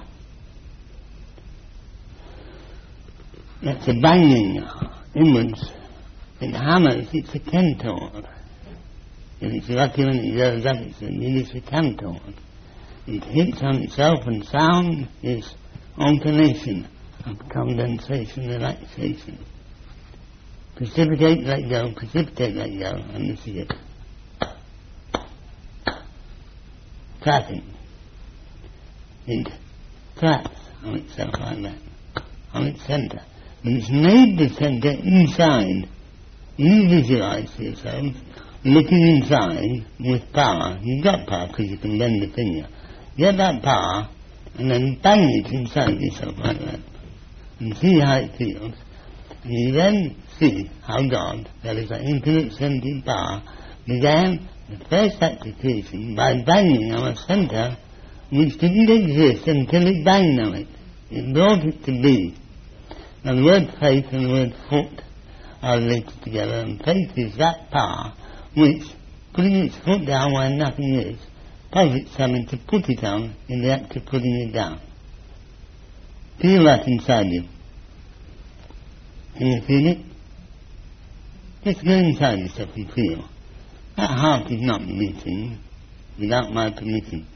That's a banging inwards. It hammers, it's a cantor. If it's lucky when it goes up, it's a, it is a cantor. It hits on itself, and sound is alternation of condensation, relaxation. Precipitate, let go, precipitate, let go, and this is it. Trapping. It traps on itself like that, on its centre. But it's made the centre inside. You visualise yourself looking inside with power. You've got power because you can bend the finger. Get that power and then bang it inside yourself like that. And see how it feels. And you then see how God, that is that infinite sentient power, began the first act of creation by banging on a centre which didn't exist until it banged on it. It brought it to be. Now the word faith and the word foot are related together, and faith is that power which, putting its foot down where nothing is, posits something to put it on in the act of putting it down. Feel that inside you. Can you feel it? Just go inside yourself and feel. That heart is not beating without my permission.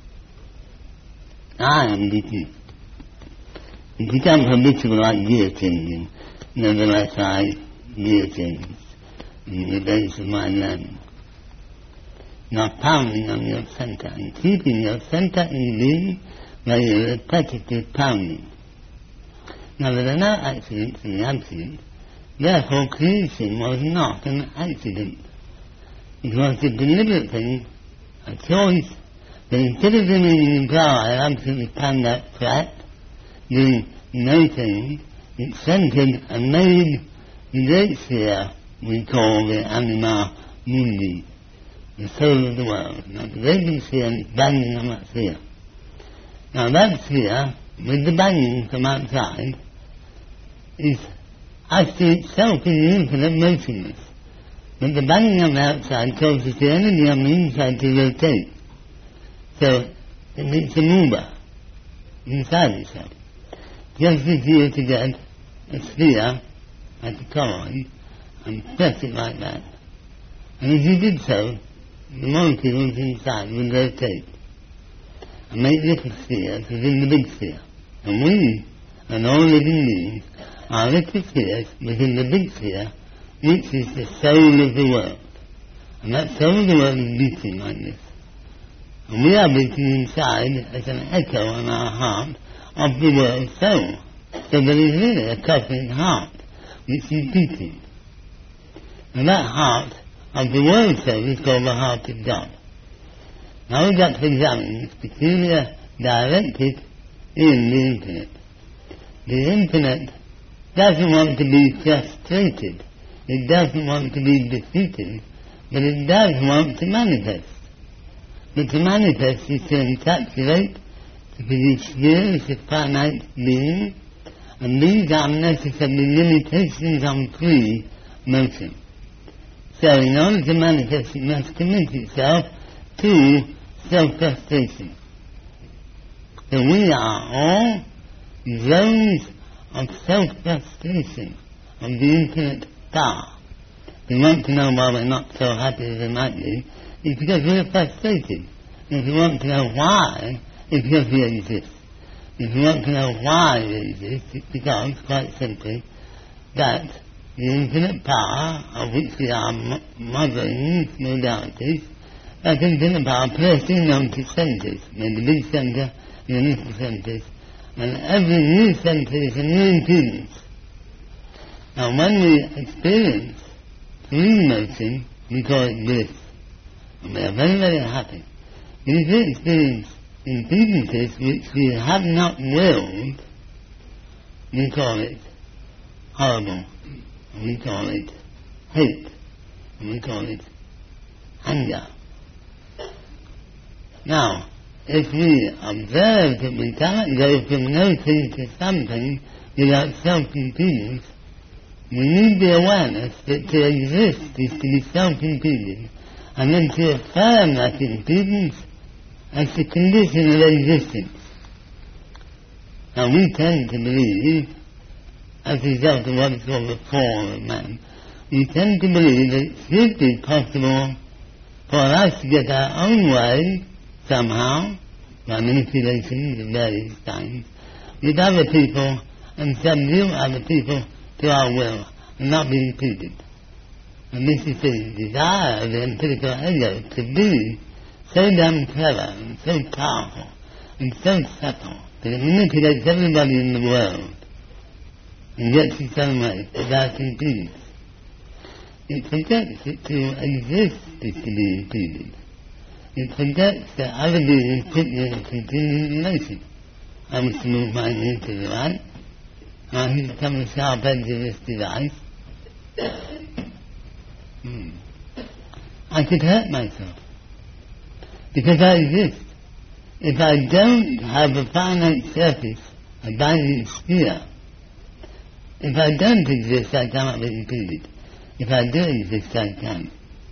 I am beating. It becomes habitual like gear changing. Nevertheless, I gear change in the days of my learning. Now pounding on your centre and keeping your centre in being by your repetitive pounding. Now there are no accidents in the Absolute, therefore creation was not an accident. It was a deliberate thing, a choice, that instead of remaining in power I absolutely panned out flat, doing no thing, it centred and made the great sphere we call the anima mundi, the soul of the world. Now the great big sphere, and it's banging on that sphere. Now that sphere, with the banging from outside, is as to itself in the infinite motionless. But the banging on the outside causes the energy on the inside to rotate. So it's a mover inside itself. Just as you were to get a sphere at a toroid and press it like that. And as you did so, the molecules inside would rotate and make little spheres within the big sphere. And we, and all living beings, are little spheres within the big sphere, which is the soul of the world. And that soul the world is beating like this. And we are beating inside as an echo in our heart of the world soul. So there is really a cosmic heart which is beating. And that heart of the world soul is called the heart of God. Now we've got to examine this peculiar directive in the infinite. The infinite doesn't want to be frustrated. It doesn't want to be defeated. But it does want to manifest. But to manifest is to encapsulate, to produce spheres of finite being, and these are necessarily limitations on free motion. So in order to manifest, it must commit itself to self-frustration. So we are all zones of self-frustration of the infinite power. We want to know why we're not so happy as we might be, it's because we're frustrated. If we want to know why, it's because we exist. If we want to know why we exist, it's because, quite simply, that the infinite power of which we are mothering modalities, that infinite power pressing onto centres, in the big centre, in the little centres, and every new centre is a new impedance. Now when we experience free motion, we call it bliss. And we are very, very happy. But if we experience impedances which we have not willed, we call it horrible. And we call it hate. And we call it anger. Now, if we observe that we cannot go from nothing to something without self-impedance, we need the awareness that to exist is to be self-impeded, and then to affirm that impedance as the condition of existence. Now we tend to believe, as a result of what is called the fall of man, we tend to believe that it should be possible for us to get our own way, somehow, by manipulations of various kinds, with other people, and subdue other people to our will, and not be impeded. And this is the desire of the empirical ego to be so damn clever and so powerful and so subtle that it manipulates everybody in the world and gets its own way without impedance. It forgets that to exist is to be impeded. It forgets that other beings put you in continuing relation. I was to move my knee to the right. Now he's become the sharp edge of this device. hmm. I could hurt myself because I exist. If I don't have a finite surface, a binding sphere, if I don't exist, I cannot be impeded. If I do exist, I can.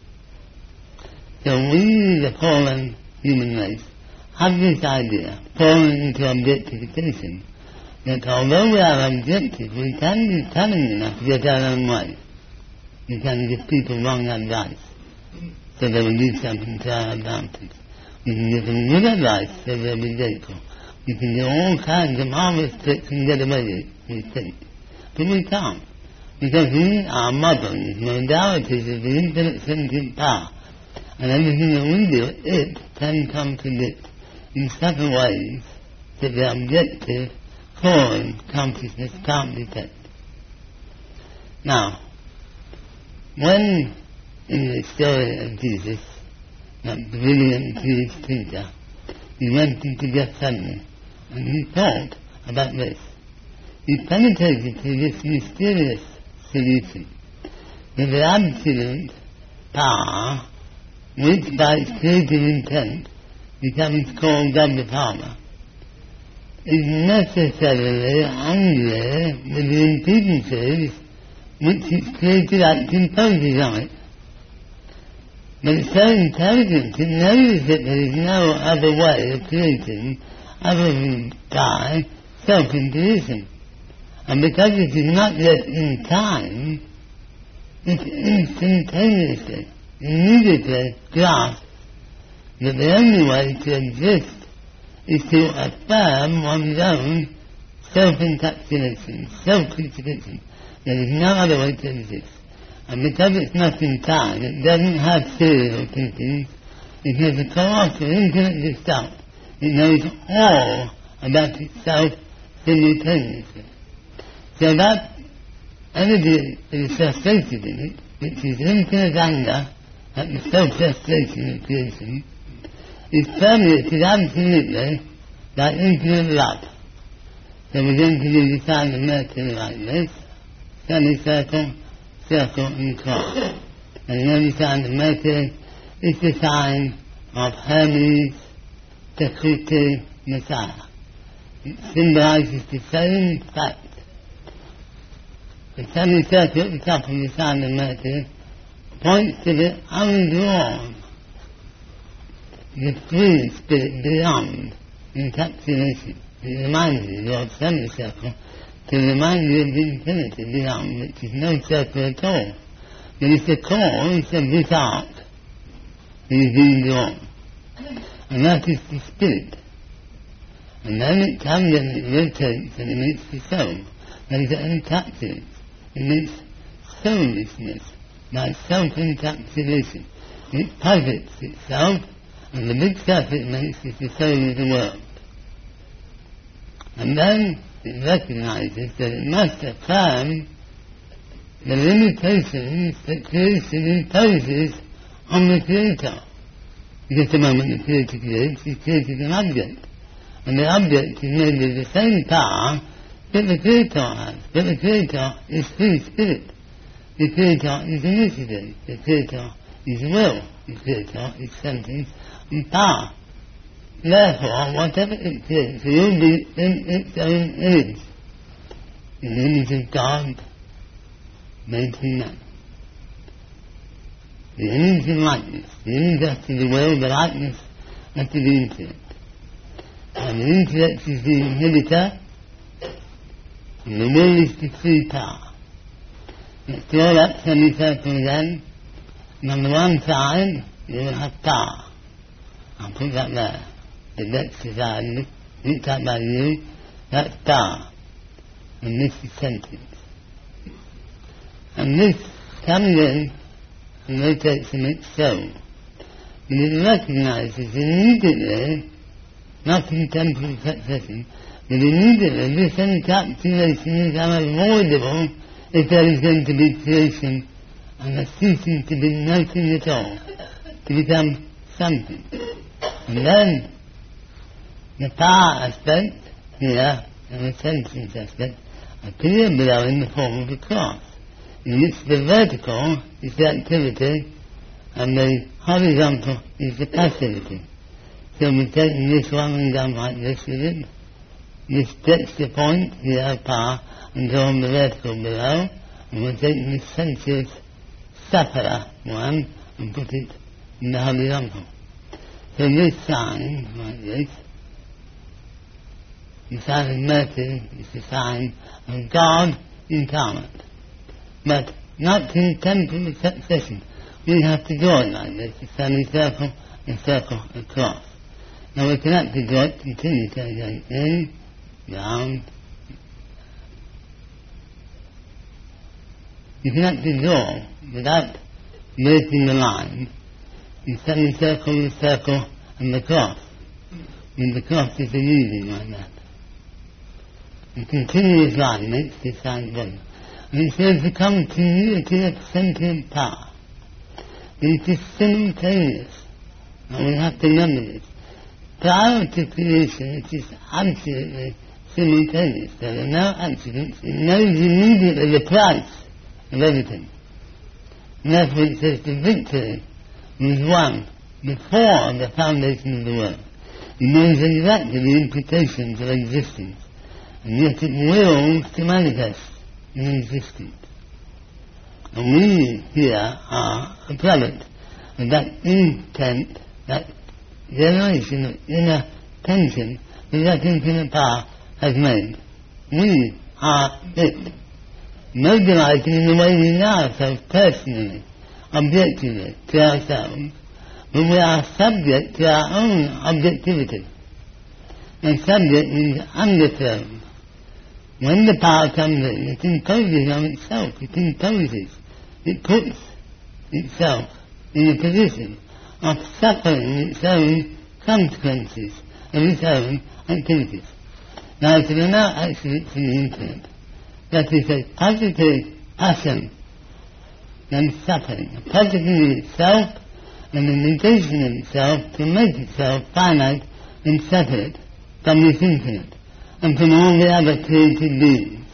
So we, the fallen human race, have this idea, fallen into objectification, that although we are objective, we can be cunning enough to get our own way. We can give people wrong advice, so they will do something to our advantage. We can give them good advice, so they'll be grateful. We can do all kinds of marvelous tricks and get away with it, we think. But we can't, because we are mothering modalities of the infinite sentient power, and everything that we do, it can contradict in subtle ways that the objective fallen consciousness can't detect. Now, when in the story of Jesus, that brilliant Jewish teacher, he went into Gethsemane, and he thought about this. He penetrated to this mysterious solution, that the absolute power, which by its creative intent becomes called God the Father, is necessarily angry with the impedances which its creative act imposes on it. But it's so intelligent, it knows that there is no other way of creating other than by self-intuition. And because it is not yet in time, it instantaneously, immediately grasps that the only way to exist is to affirm one's own self-encapsulation, self-crucifixion. There is no other way to exist. And because it's not in time, it doesn't have serial teachings, it has a colossal, infinite result. It knows all about itself simultaneously. So that energy that is frustrated in it, which is infinite anger at the self-frustration of creation, is permeated absolutely by infinite love. So we're going to do the sign of Mercury like this: semicircle, circle and cross. And the only sign of Mercury is the sign of Hermes, Prakriti, Messiah. It symbolises the same fact. The semicircle at the top of the sign of Mercury points to the undrawn, the free spirit beyond encapsulation. It reminds you of semicircle to remind you of the infinity beyond, which is no circle at all. But it's the cause of this arc that is being drawn. And that is the spirit. And then it comes and it rotates and it makes the soul. That is, it encapsulates. It makes soullessness by self-encapsulation. It posits itself, and the big stuff it makes is the soul of the world. And then it recognizes that it must affirm the limitations that creation imposes on the creator. Because the moment the creator creates, he created an object. And the object is made with the same power that the creator has. But the creator is free spirit. The creator is initiative. The creator is will. The creator is sentence and power. Therefore, whatever it creates will be in its own image. In the image of God, made him man. The image of likeness. The image as to the will, the likeness as to the intellect. And the intellect is the inhibitor, and the will is the free power. Let's draw that semicircle again, and on the one side you will have power. I'll put that there. The that's the side, looked at by you, that's power. And this is sentence. And this comes in and rotates in its soul. But it recognizes immediately, not in temporal succession, but immediately this encapsulation is unavoidable if there is going to be creation and a ceasing to be nothing at all, to become something. And then the power aspect here and the sentence aspect appear below in the form of a cross, in which the vertical is the activity and the horizontal is the passivity. So we've taken this one and done like this with it. We stretch the point here of power and drawn the vertical below, and we're taking this sensuous sufferer one and put it in the horizontal. So this sign, like this, the sign of Mercury is the sign of God incarnate, but not in temporal succession. We have to draw it like this, a semicircle, a circle, a cross. Now we can actually draw it continuously, going in, down. You can actually draw without breaking the line, the semicircle, the circle, and the cross. And the cross is a using like that. A continuous line makes this sign one. And it shows the continuity of sentient power. It is simultaneous. And we have to remember this. Prior to creation, it is absolutely simultaneous. There are no accidents. It knows immediately the price of everything. And therefore it says the victory was won before the foundation of the world. It knows exactly the implications of existence, and yet it wills to manifest in existence. And we here are a product of that intent, that generation of inner tension that that infinite power has made. We are it. Mobilizing in the way we know ourselves personally, objectively, to ourselves, but we are subject to our own objectivity. And subject means underthrown. When the power comes in, it imposes on itself, it imposes it puts itself in a position of suffering its own consequences of its own activities. Now, to the now actually for the infinite, that is a positive passion and suffering, a positive in itself and a negation of itself to make itself finite and separate from this infinite and from all the other created beings.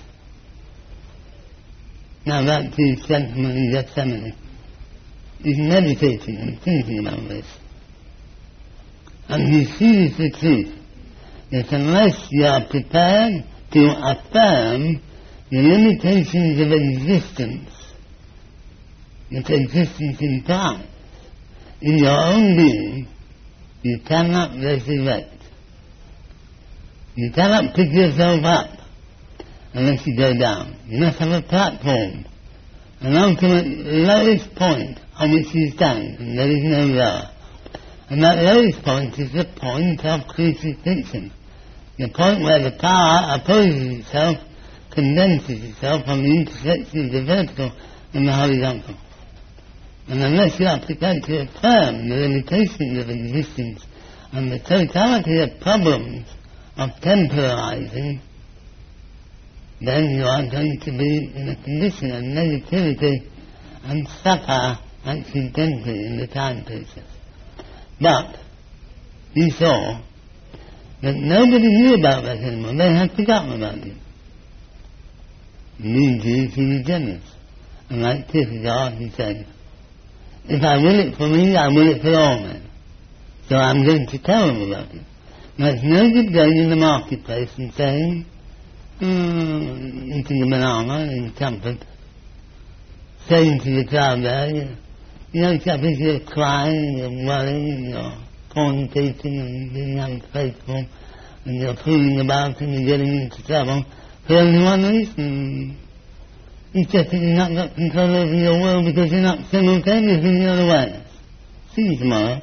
Now that this gentleman in Gethsemane is meditating and thinking about this. And he sees the truth that unless you are prepared to affirm the limitations of existence that existence implies in your own being, you cannot resurrect. You cannot pick yourself up unless you go down. You must have a platform, an ultimate lowest point on which you stand, and there is no lower. And that lowest point is the point of crucifixion, the point where the power opposes itself, condenses itself on the intersection of the vertical and the horizontal. And unless you are prepared to affirm the limitations of existence and the totality of problems of temporalizing, then you are going to be in a condition of negativity and suffer accidentally in the time process. But he saw that nobody knew about that anymore. They had forgotten about it. Immediately he was generous. And like Kierkegaard, he said, if I will it for me, I will it for all men. So I'm going to tell them about it. Now it's no good going in the marketplace and saying, mm, eating a banana in comfort, saying to the crowd there, you, you know, chappies, you're crying, you're worrying, you're fornicating and being unfaithful, and you're fooling about and you're getting into trouble for only one reason. It's just that you've not got control over your will because you're not simultaneously in other ways. See you tomorrow.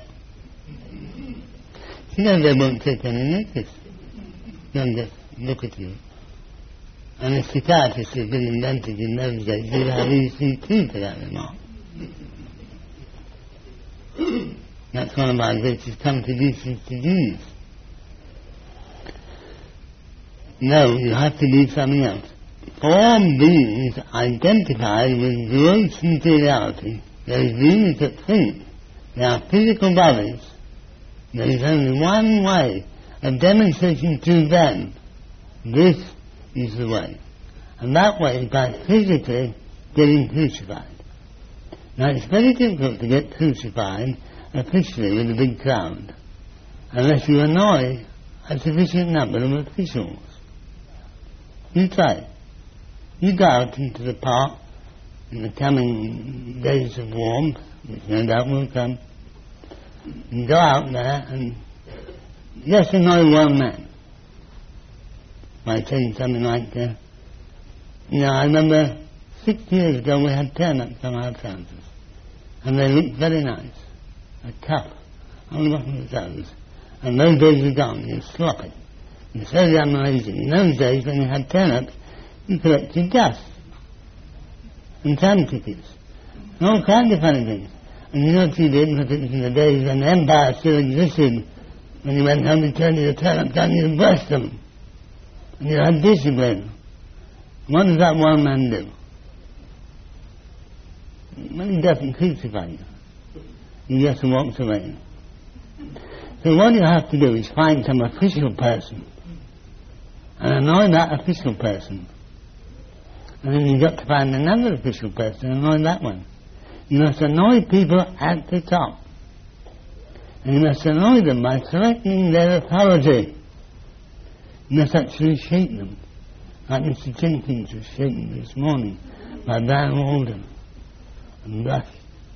You know they won't take any notice. They'll just look at you. And the psychiatrists have been invented in those days. You'll have E C T for that remark. That's one of our greatest contributions to genius. No, you have to do something else. All beings identified with gross materiality, those beings that think they are physical bodies, there is only one way of demonstrating to them this is the way. And that way is by physically getting crucified. Now it's very difficult to get crucified officially with a big crowd unless you annoy a sufficient number of officials. You try it. You go out into the park in the coming days of warmth, which no doubt will come, and go out there and just annoy one man by saying something like, uh, you know, I remember six years ago we had turnips on our trousers, and they looked very nice, a cuff on the bottom of the toes, and those days are gone, you're sloppy. It's very amazing. In those days when you had turnips, you collected dust and time tickets and all kinds of funny things. And you know what you did, because it was in the days when the empire still existed, when you went home and turned your turnip down, you burst them. And you had discipline. What does that one man do? Well, he doesn't crucify you. He just walks away. So what you have to do is find some official person and annoy that official person. And then you've got to find another official person and annoy that one. You must annoy people at the top. And you must annoy them by threatening their authority. You must actually shake them. Like Mister Jenkins was shaken this morning by Van Walden and Rush.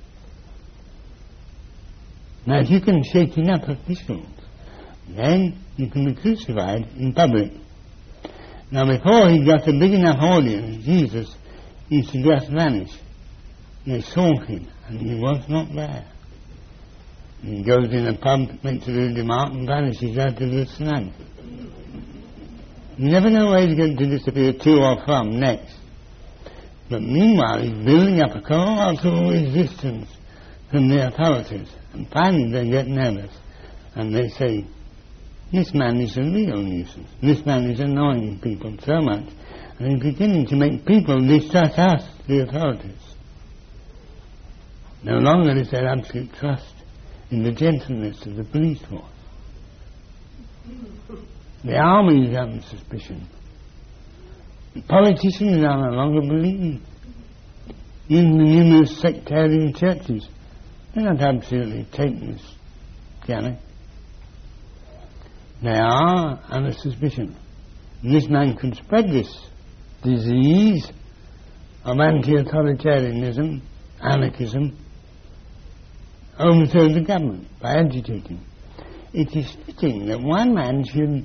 Now if you can shake enough officials, then you can be crucified in public. Now before he got a big enough audience, Jesus used to just vanish. They saw him, and he was not there. He goes in a pub, makes a little remark, and vanishes out of the snag. You never know where he's going to disappear to or from next. But meanwhile he's building up a colossal resistance from the authorities. And finally they get nervous and they say, this man is a real nuisance. This man is annoying people so much. And he's beginning to make people distrust us, the authorities. No longer is there absolute trust in the gentleness of the police force. The army is under suspicion. The politicians are no longer believed. Even the numerous sectarian churches, they're not absolutely taking this piano. They are under suspicion. And this man could spread this disease of anti-authoritarianism, anarchism, overthrow the government by agitating. It is fitting that one man should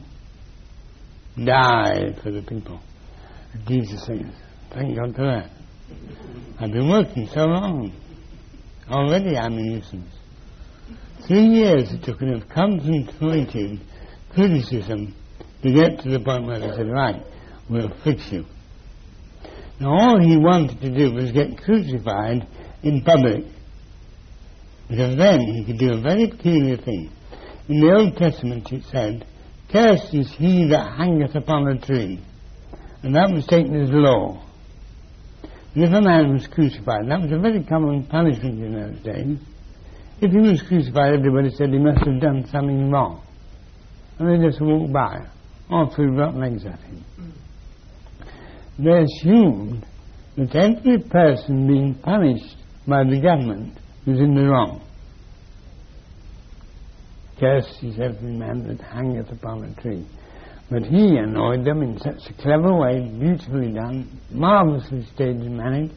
die for the people. Jesus says, thank God for that. I've been working so long. Already I'm a nuisance. Three years it took of concentrated criticism to get to the point where they said, right, we'll fix you. Now all he wanted to do was get crucified in public, because then he could do a very peculiar thing. In the Old Testament it said, cursed is he that hangeth upon a tree. And that was taken as law. And if a man was crucified, and that was a very common punishment in those days, if he was crucified, everybody said he must have done something wrong. And they just walked by, or threw rotten eggs at him. They assumed that every person being punished by the government was in the wrong. Cursed is every man that hangeth upon a tree. But he annoyed them in such a clever way, beautifully done, marvellously staged and managed.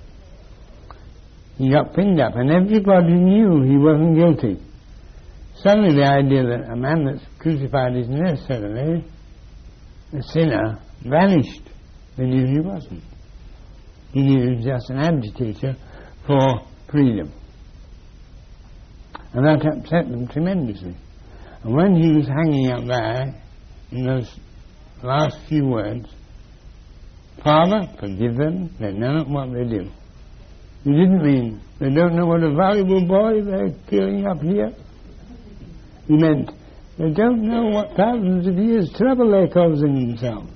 He got pinned up, and everybody knew he wasn't guilty. Suddenly the idea that a man that's crucified is necessarily a sinner vanished. They knew he wasn't. He knew he was just an agitator for freedom. And that upset them tremendously. And when he was hanging up there, in those last few words, Father, forgive them, they know not what they do. He didn't mean they don't know what a valuable boy they're killing up here. He meant they don't know what thousands of years trouble they're causing themselves.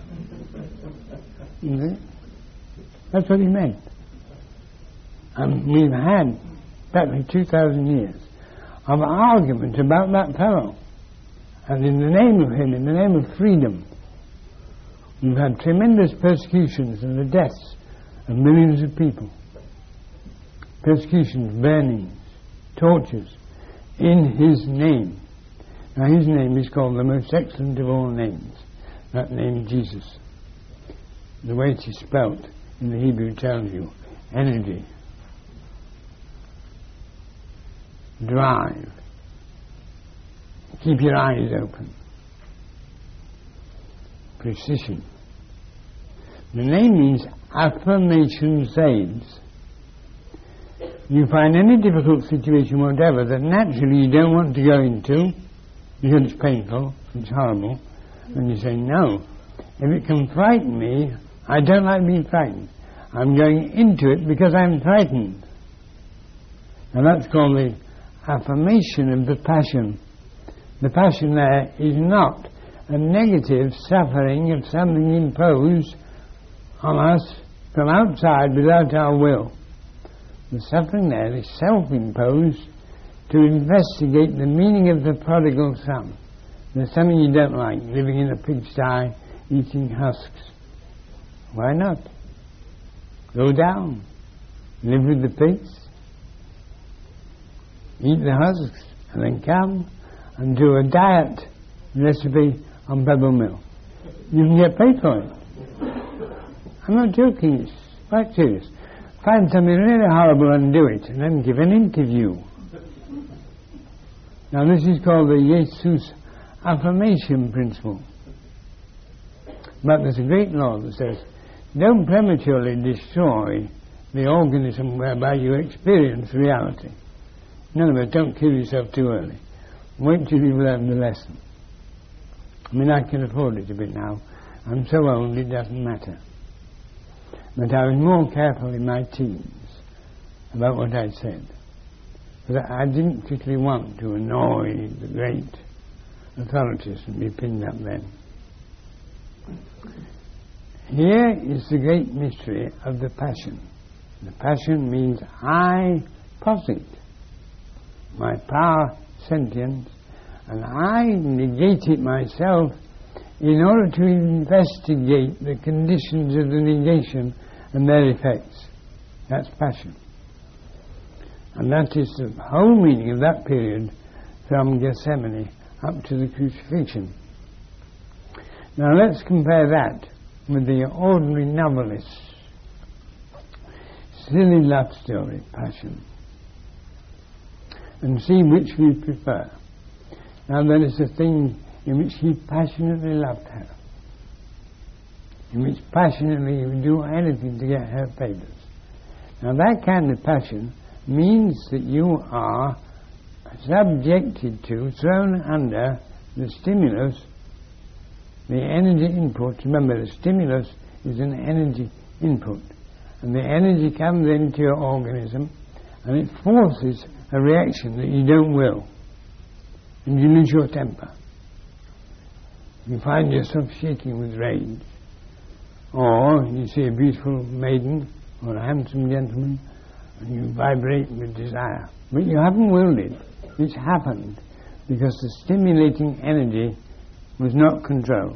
You see? That's what he meant. And we've had, practically two thousand years, of argument about that fellow. And in the name of him, in the name of freedom, we've had tremendous persecutions and the deaths of millions of people. Persecutions, burnings, tortures, in his name. Now his name is called the most excellent of all names. That name, Jesus. The way it is spelt in the Hebrew tells you, energy, drive, keep your eyes open, precision. The name means affirmation saves. You find any difficult situation whatever that naturally you don't want to go into because it's painful, it's horrible, and you say, no, if it can frighten me, I don't like being frightened. I'm going into it because I'm frightened. And that's called the affirmation of the passion. The passion there is not a negative suffering of something imposed on us from outside without our will. The suffering there is self-imposed to investigate the meaning of the prodigal son. There's something you don't like, living in a pigsty, eating husks. Why not? Go down, live with the pigs, eat the husks, and then come and do a diet recipe on pebble milk. You can get paid for it. I'm not joking, it's quite serious. Find something really horrible and do it, and then give an interview. Now this is called the Jesus affirmation principle. But there's a great law that says, don't prematurely destroy the organism whereby you experience reality. In other words, don't kill yourself too early. Wait till you've learned the lesson. I mean, I can afford it a bit now. I'm so old it doesn't matter. But I was more careful in my teens about what I said. Because I didn't particularly want to annoy the great authorities and be pinned up then. Here is the great mystery of the passion. The passion means I posit my power, sentience, and I negate it myself in order to investigate the conditions of the negation and their effects. That's passion. And that is the whole meaning of that period from Gethsemane up to the crucifixion. Now let's compare that with the ordinary novelist's silly love story, passion, and see which we prefer. Now there is a thing in which he passionately loved her, in which passionately he would do anything to get her favours. Now that kind of passion means that you are subjected to, thrown under the stimulus, the energy input. Remember, the stimulus is an energy input, and the energy comes into your organism and it forces a reaction that you don't will, and you lose your temper. You find yourself shaking with rage, or you see a beautiful maiden or a handsome gentleman and you vibrate with desire, but you haven't willed it. It's happened because the stimulating energy was not controlled.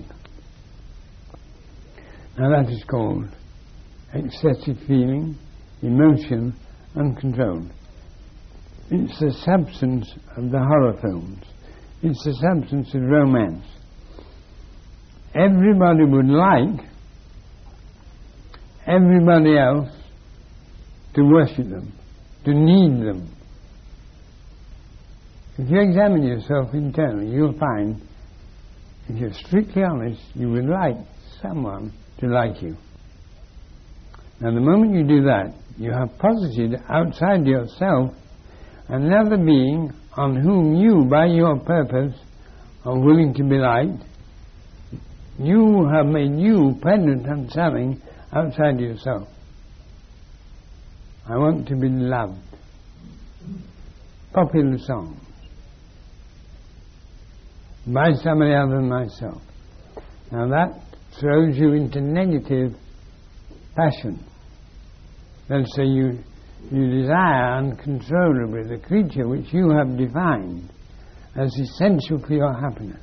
Now that is called excessive feeling, emotion, uncontrolled. It's the substance of the horror films. It's the substance of romance. Everybody would like everybody else to worship them, to need them. If you examine yourself internally, you'll find, if you're strictly honest, you would like someone to like you. Now the moment you do that, you have posited outside yourself another being on whom you, by your purpose, are willing to be liked. You have made you dependent on something outside yourself. I want to be loved. Popular songs by somebody other than myself. Now that throws you into negative passion. Let's say you, you desire uncontrollably the creature which you have defined as essential for your happiness.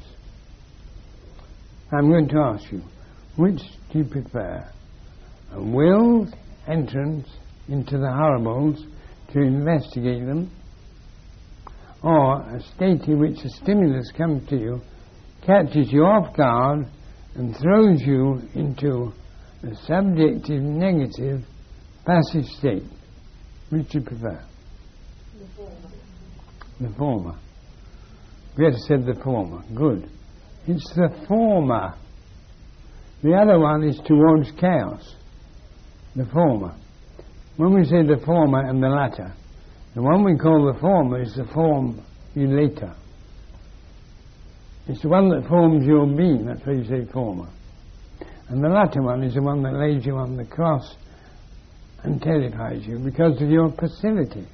I'm going to ask you, which do you prefer? A willed entrance into the horribles to investigate them, or a state in which a stimulus comes to you, catches you off guard, and throws you into a subjective, negative, passive state? Which do you prefer? The former. The former. Greta said the former. Good. It's the former. The other one is towards chaos. The former. When we say the former and the latter, the one we call the former is the formulator. It's the one that forms your being, that's why you say former. And the latter one is the one that lays you on the cross and terrifies you because of your passivity.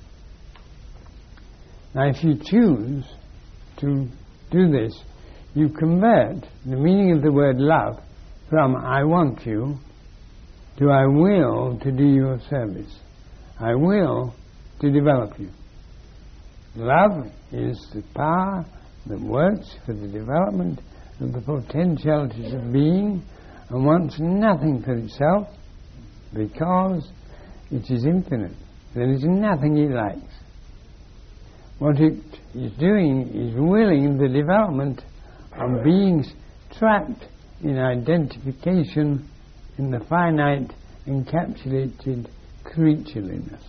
Now if you choose to do this, you convert the meaning of the word love from I want you to I will to do you a service. I will to develop you. Love is the power that works for the development of the potentialities of being and wants nothing for itself because it is infinite. There is nothing it likes. What it is doing is willing the development of beings trapped in identification in the finite, encapsulated creatureliness.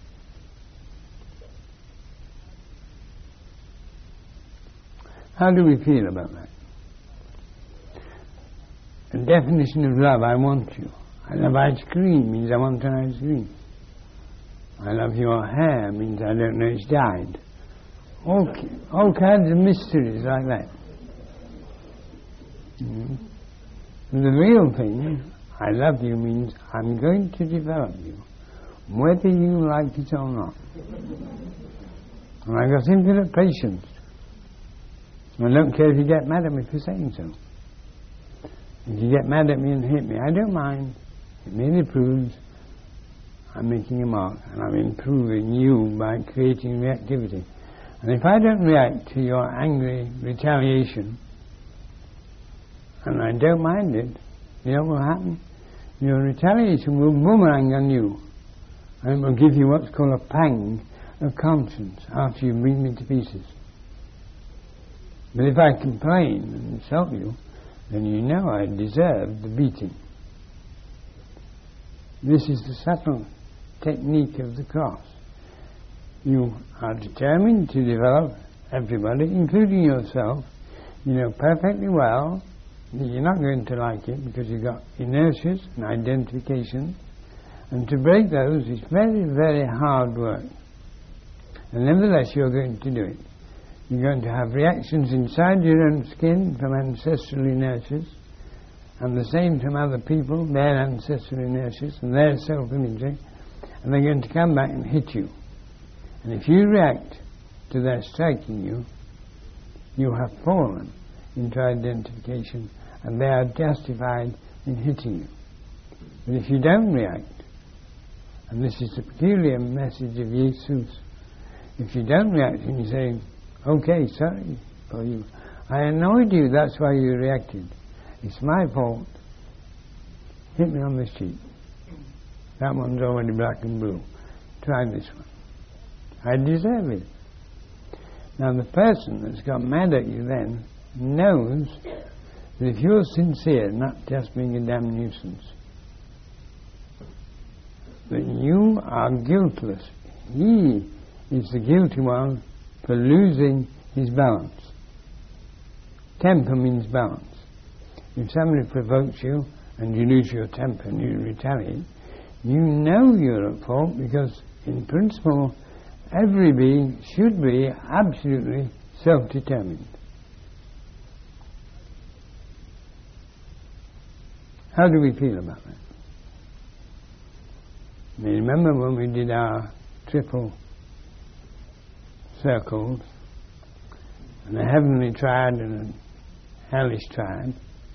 How do we feel about that? The definition of love, I want you. I love ice cream means I want an ice cream. I love your hair means I don't know it's dyed. All, all kinds of mysteries like that. Mm. The real thing, I love you means I'm going to develop you, whether you like it or not. And I've got infinite patience. I don't care if you get mad at me for saying so. If you get mad at me and hit me, I don't mind. It merely proves I'm making a mark, and I'm improving you by creating reactivity. And if I don't react to your angry retaliation, and I don't mind it, you know what will happen? Your retaliation will boomerang on you, and it will give you what's called a pang of conscience after you beat me to pieces. But if I complain and insult you, then you know I deserve the beating. This is the subtle technique of the cross. You are determined to develop everybody, including yourself. You know perfectly well that you're not going to like it because you've got inertias and identifications, and to break those is very, very hard work. And nevertheless, you're going to do it. You're going to have reactions inside your own skin from ancestral inertias, and the same from other people, their ancestral inertias and their self-imagery, and they're going to come back and hit you. And if you react to their striking you, you have fallen into identification, and they are justified in hitting you. But if you don't react, and this is the peculiar message of Jesus, if you don't react and you say, okay, sorry for you, I annoyed you, that's why you reacted. It's my fault. Hit me on this cheek. That one's already black and blue. Try this one. I deserve it. Now the person that's got mad at you then knows that if you're sincere, not just being a damn nuisance, that you are guiltless. He is the guilty one for losing his balance. Temper means balance. If somebody provokes you and you lose your temper and you retaliate, you know you're at fault because in principle every being should be absolutely self-determined. How do we feel about that? You remember when we did our triple circles, and a heavenly triad and a hellish triad,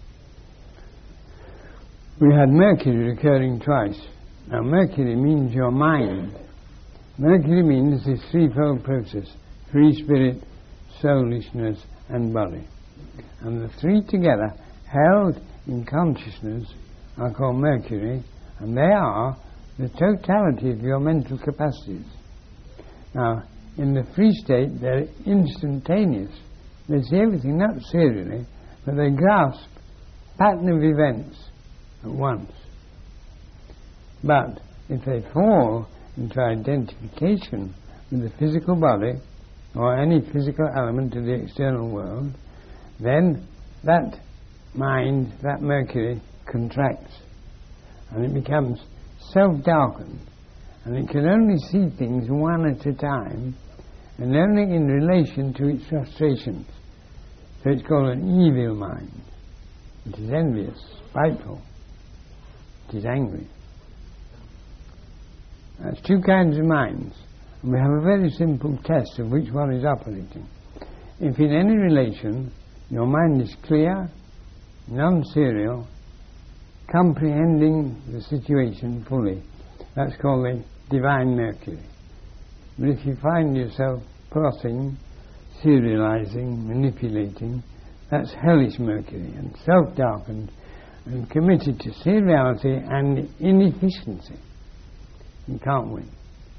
we had Mercury recurring twice. Now Mercury means your mind. Mercury means this threefold process: free spirit, soulishness and body. And the three together, held in consciousness, are called Mercury, and they are the totality of your mental capacities. Now, in the free state, they're instantaneous. They see everything, not serially, but they grasp pattern of events at once. But if they fall into identification with the physical body or any physical element of the external world, then that mind, that Mercury, contracts and it becomes self-darkened, and it can only see things one at a time and only in relation to its frustrations. So it's called an evil mind. It is envious, spiteful, it is angry. That's two kinds of minds, and we have a very simple test of which one is operating. If in any relation your mind is clear, non-serial, comprehending the situation fully, that's called the divine Mercury. But if you find yourself plotting, serializing, manipulating, that's hellish Mercury, and self-darkened and committed to seriality and inefficiency. You can't win.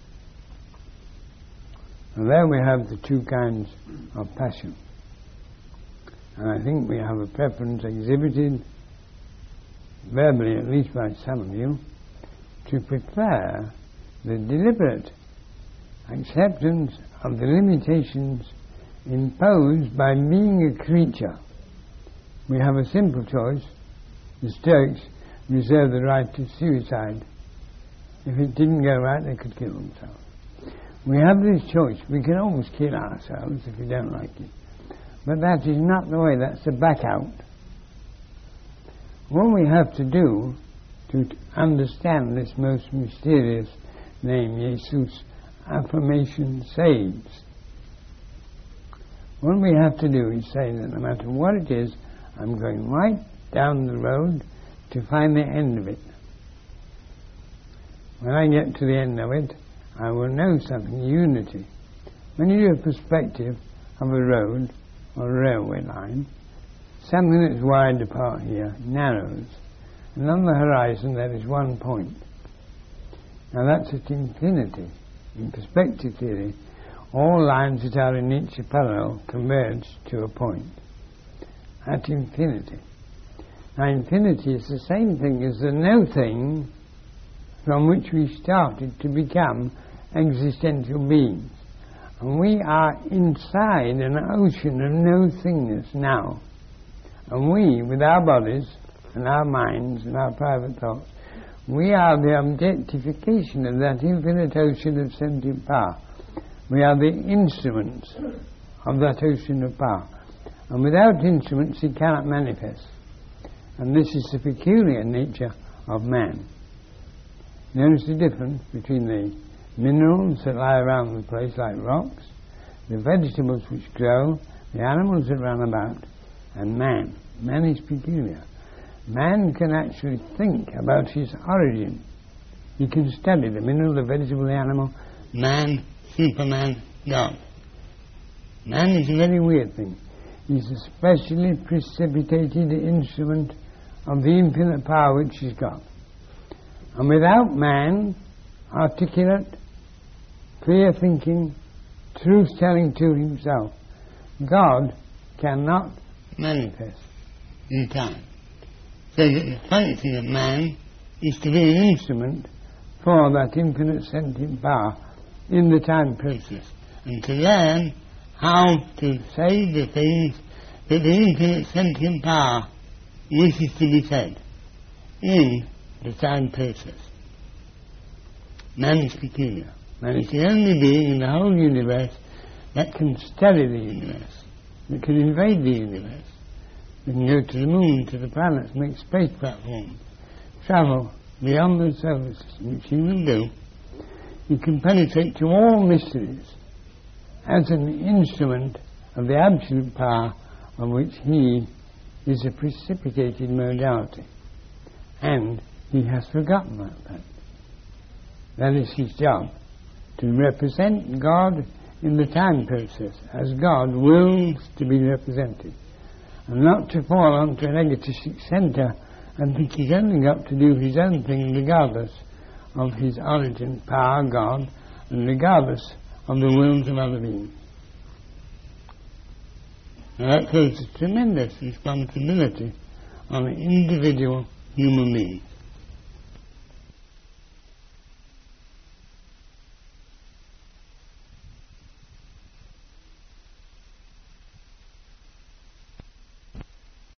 And there we have the two kinds of passion. And I think we have a preference exhibited, verbally at least by some of you, to prefer the deliberate acceptance of the limitations imposed by being a creature. We have a simple choice. The Stoics reserve the right to suicide. If it didn't go right, they could kill themselves. We have this choice. We can always kill ourselves if we don't like it. But that is not the way. That's the back out. What we have to do to understand this most mysterious name, Jesus, affirmation saves. What we have to do is say that no matter what it is, I'm going right down the road to find the end of it. When I get to the end of it, I will know something, unity. When you do a perspective of a road or a railway line, something that's wide apart here narrows, and on the horizon there is one point. Now that's at infinity. In perspective theory, all lines that are in nature parallel converge to a point at infinity. Now infinity is the same thing as the no thing from which we started to become existential beings. And we are inside an ocean of no-thingness now. And we, with our bodies and our minds and our private thoughts, we are the objectification of that infinite ocean of sentient power. We are the instruments of that ocean of power. And without instruments it cannot manifest. And this is the peculiar nature of man. Notice the difference between the minerals that lie around the place like rocks, the vegetables which grow, the animals that run about, and man. Man is peculiar. Man can actually think about his origin. He can study the mineral, the vegetable, the animal. Man, Superman, God. Man is a very weird thing. He's a specially precipitated instrument of the infinite power which he's got. And without man, articulate, clear thinking, truth telling to himself, God cannot manifest in time. So the function of man is to be an instrument for that infinite sentient power in the time process, and to learn how to say the things that the infinite sentient power wishes to be said in the time process. Man is peculiar. Man is the only being in the whole universe that can study the universe, that can invade the universe, that can go to the moon, to the planets, make space platforms, travel beyond the solar system, which he will do. He can penetrate to all mysteries as an instrument of the absolute power of which he is a precipitated modality. And he has forgotten that fact. That is his job, to represent God in the time process as God wills to be represented, and not to fall onto an egotistic centre and think he's only got to do his own thing regardless of his origin, power, God, and regardless of the wills of other beings. Now that puts a tremendous responsibility on an individual human being.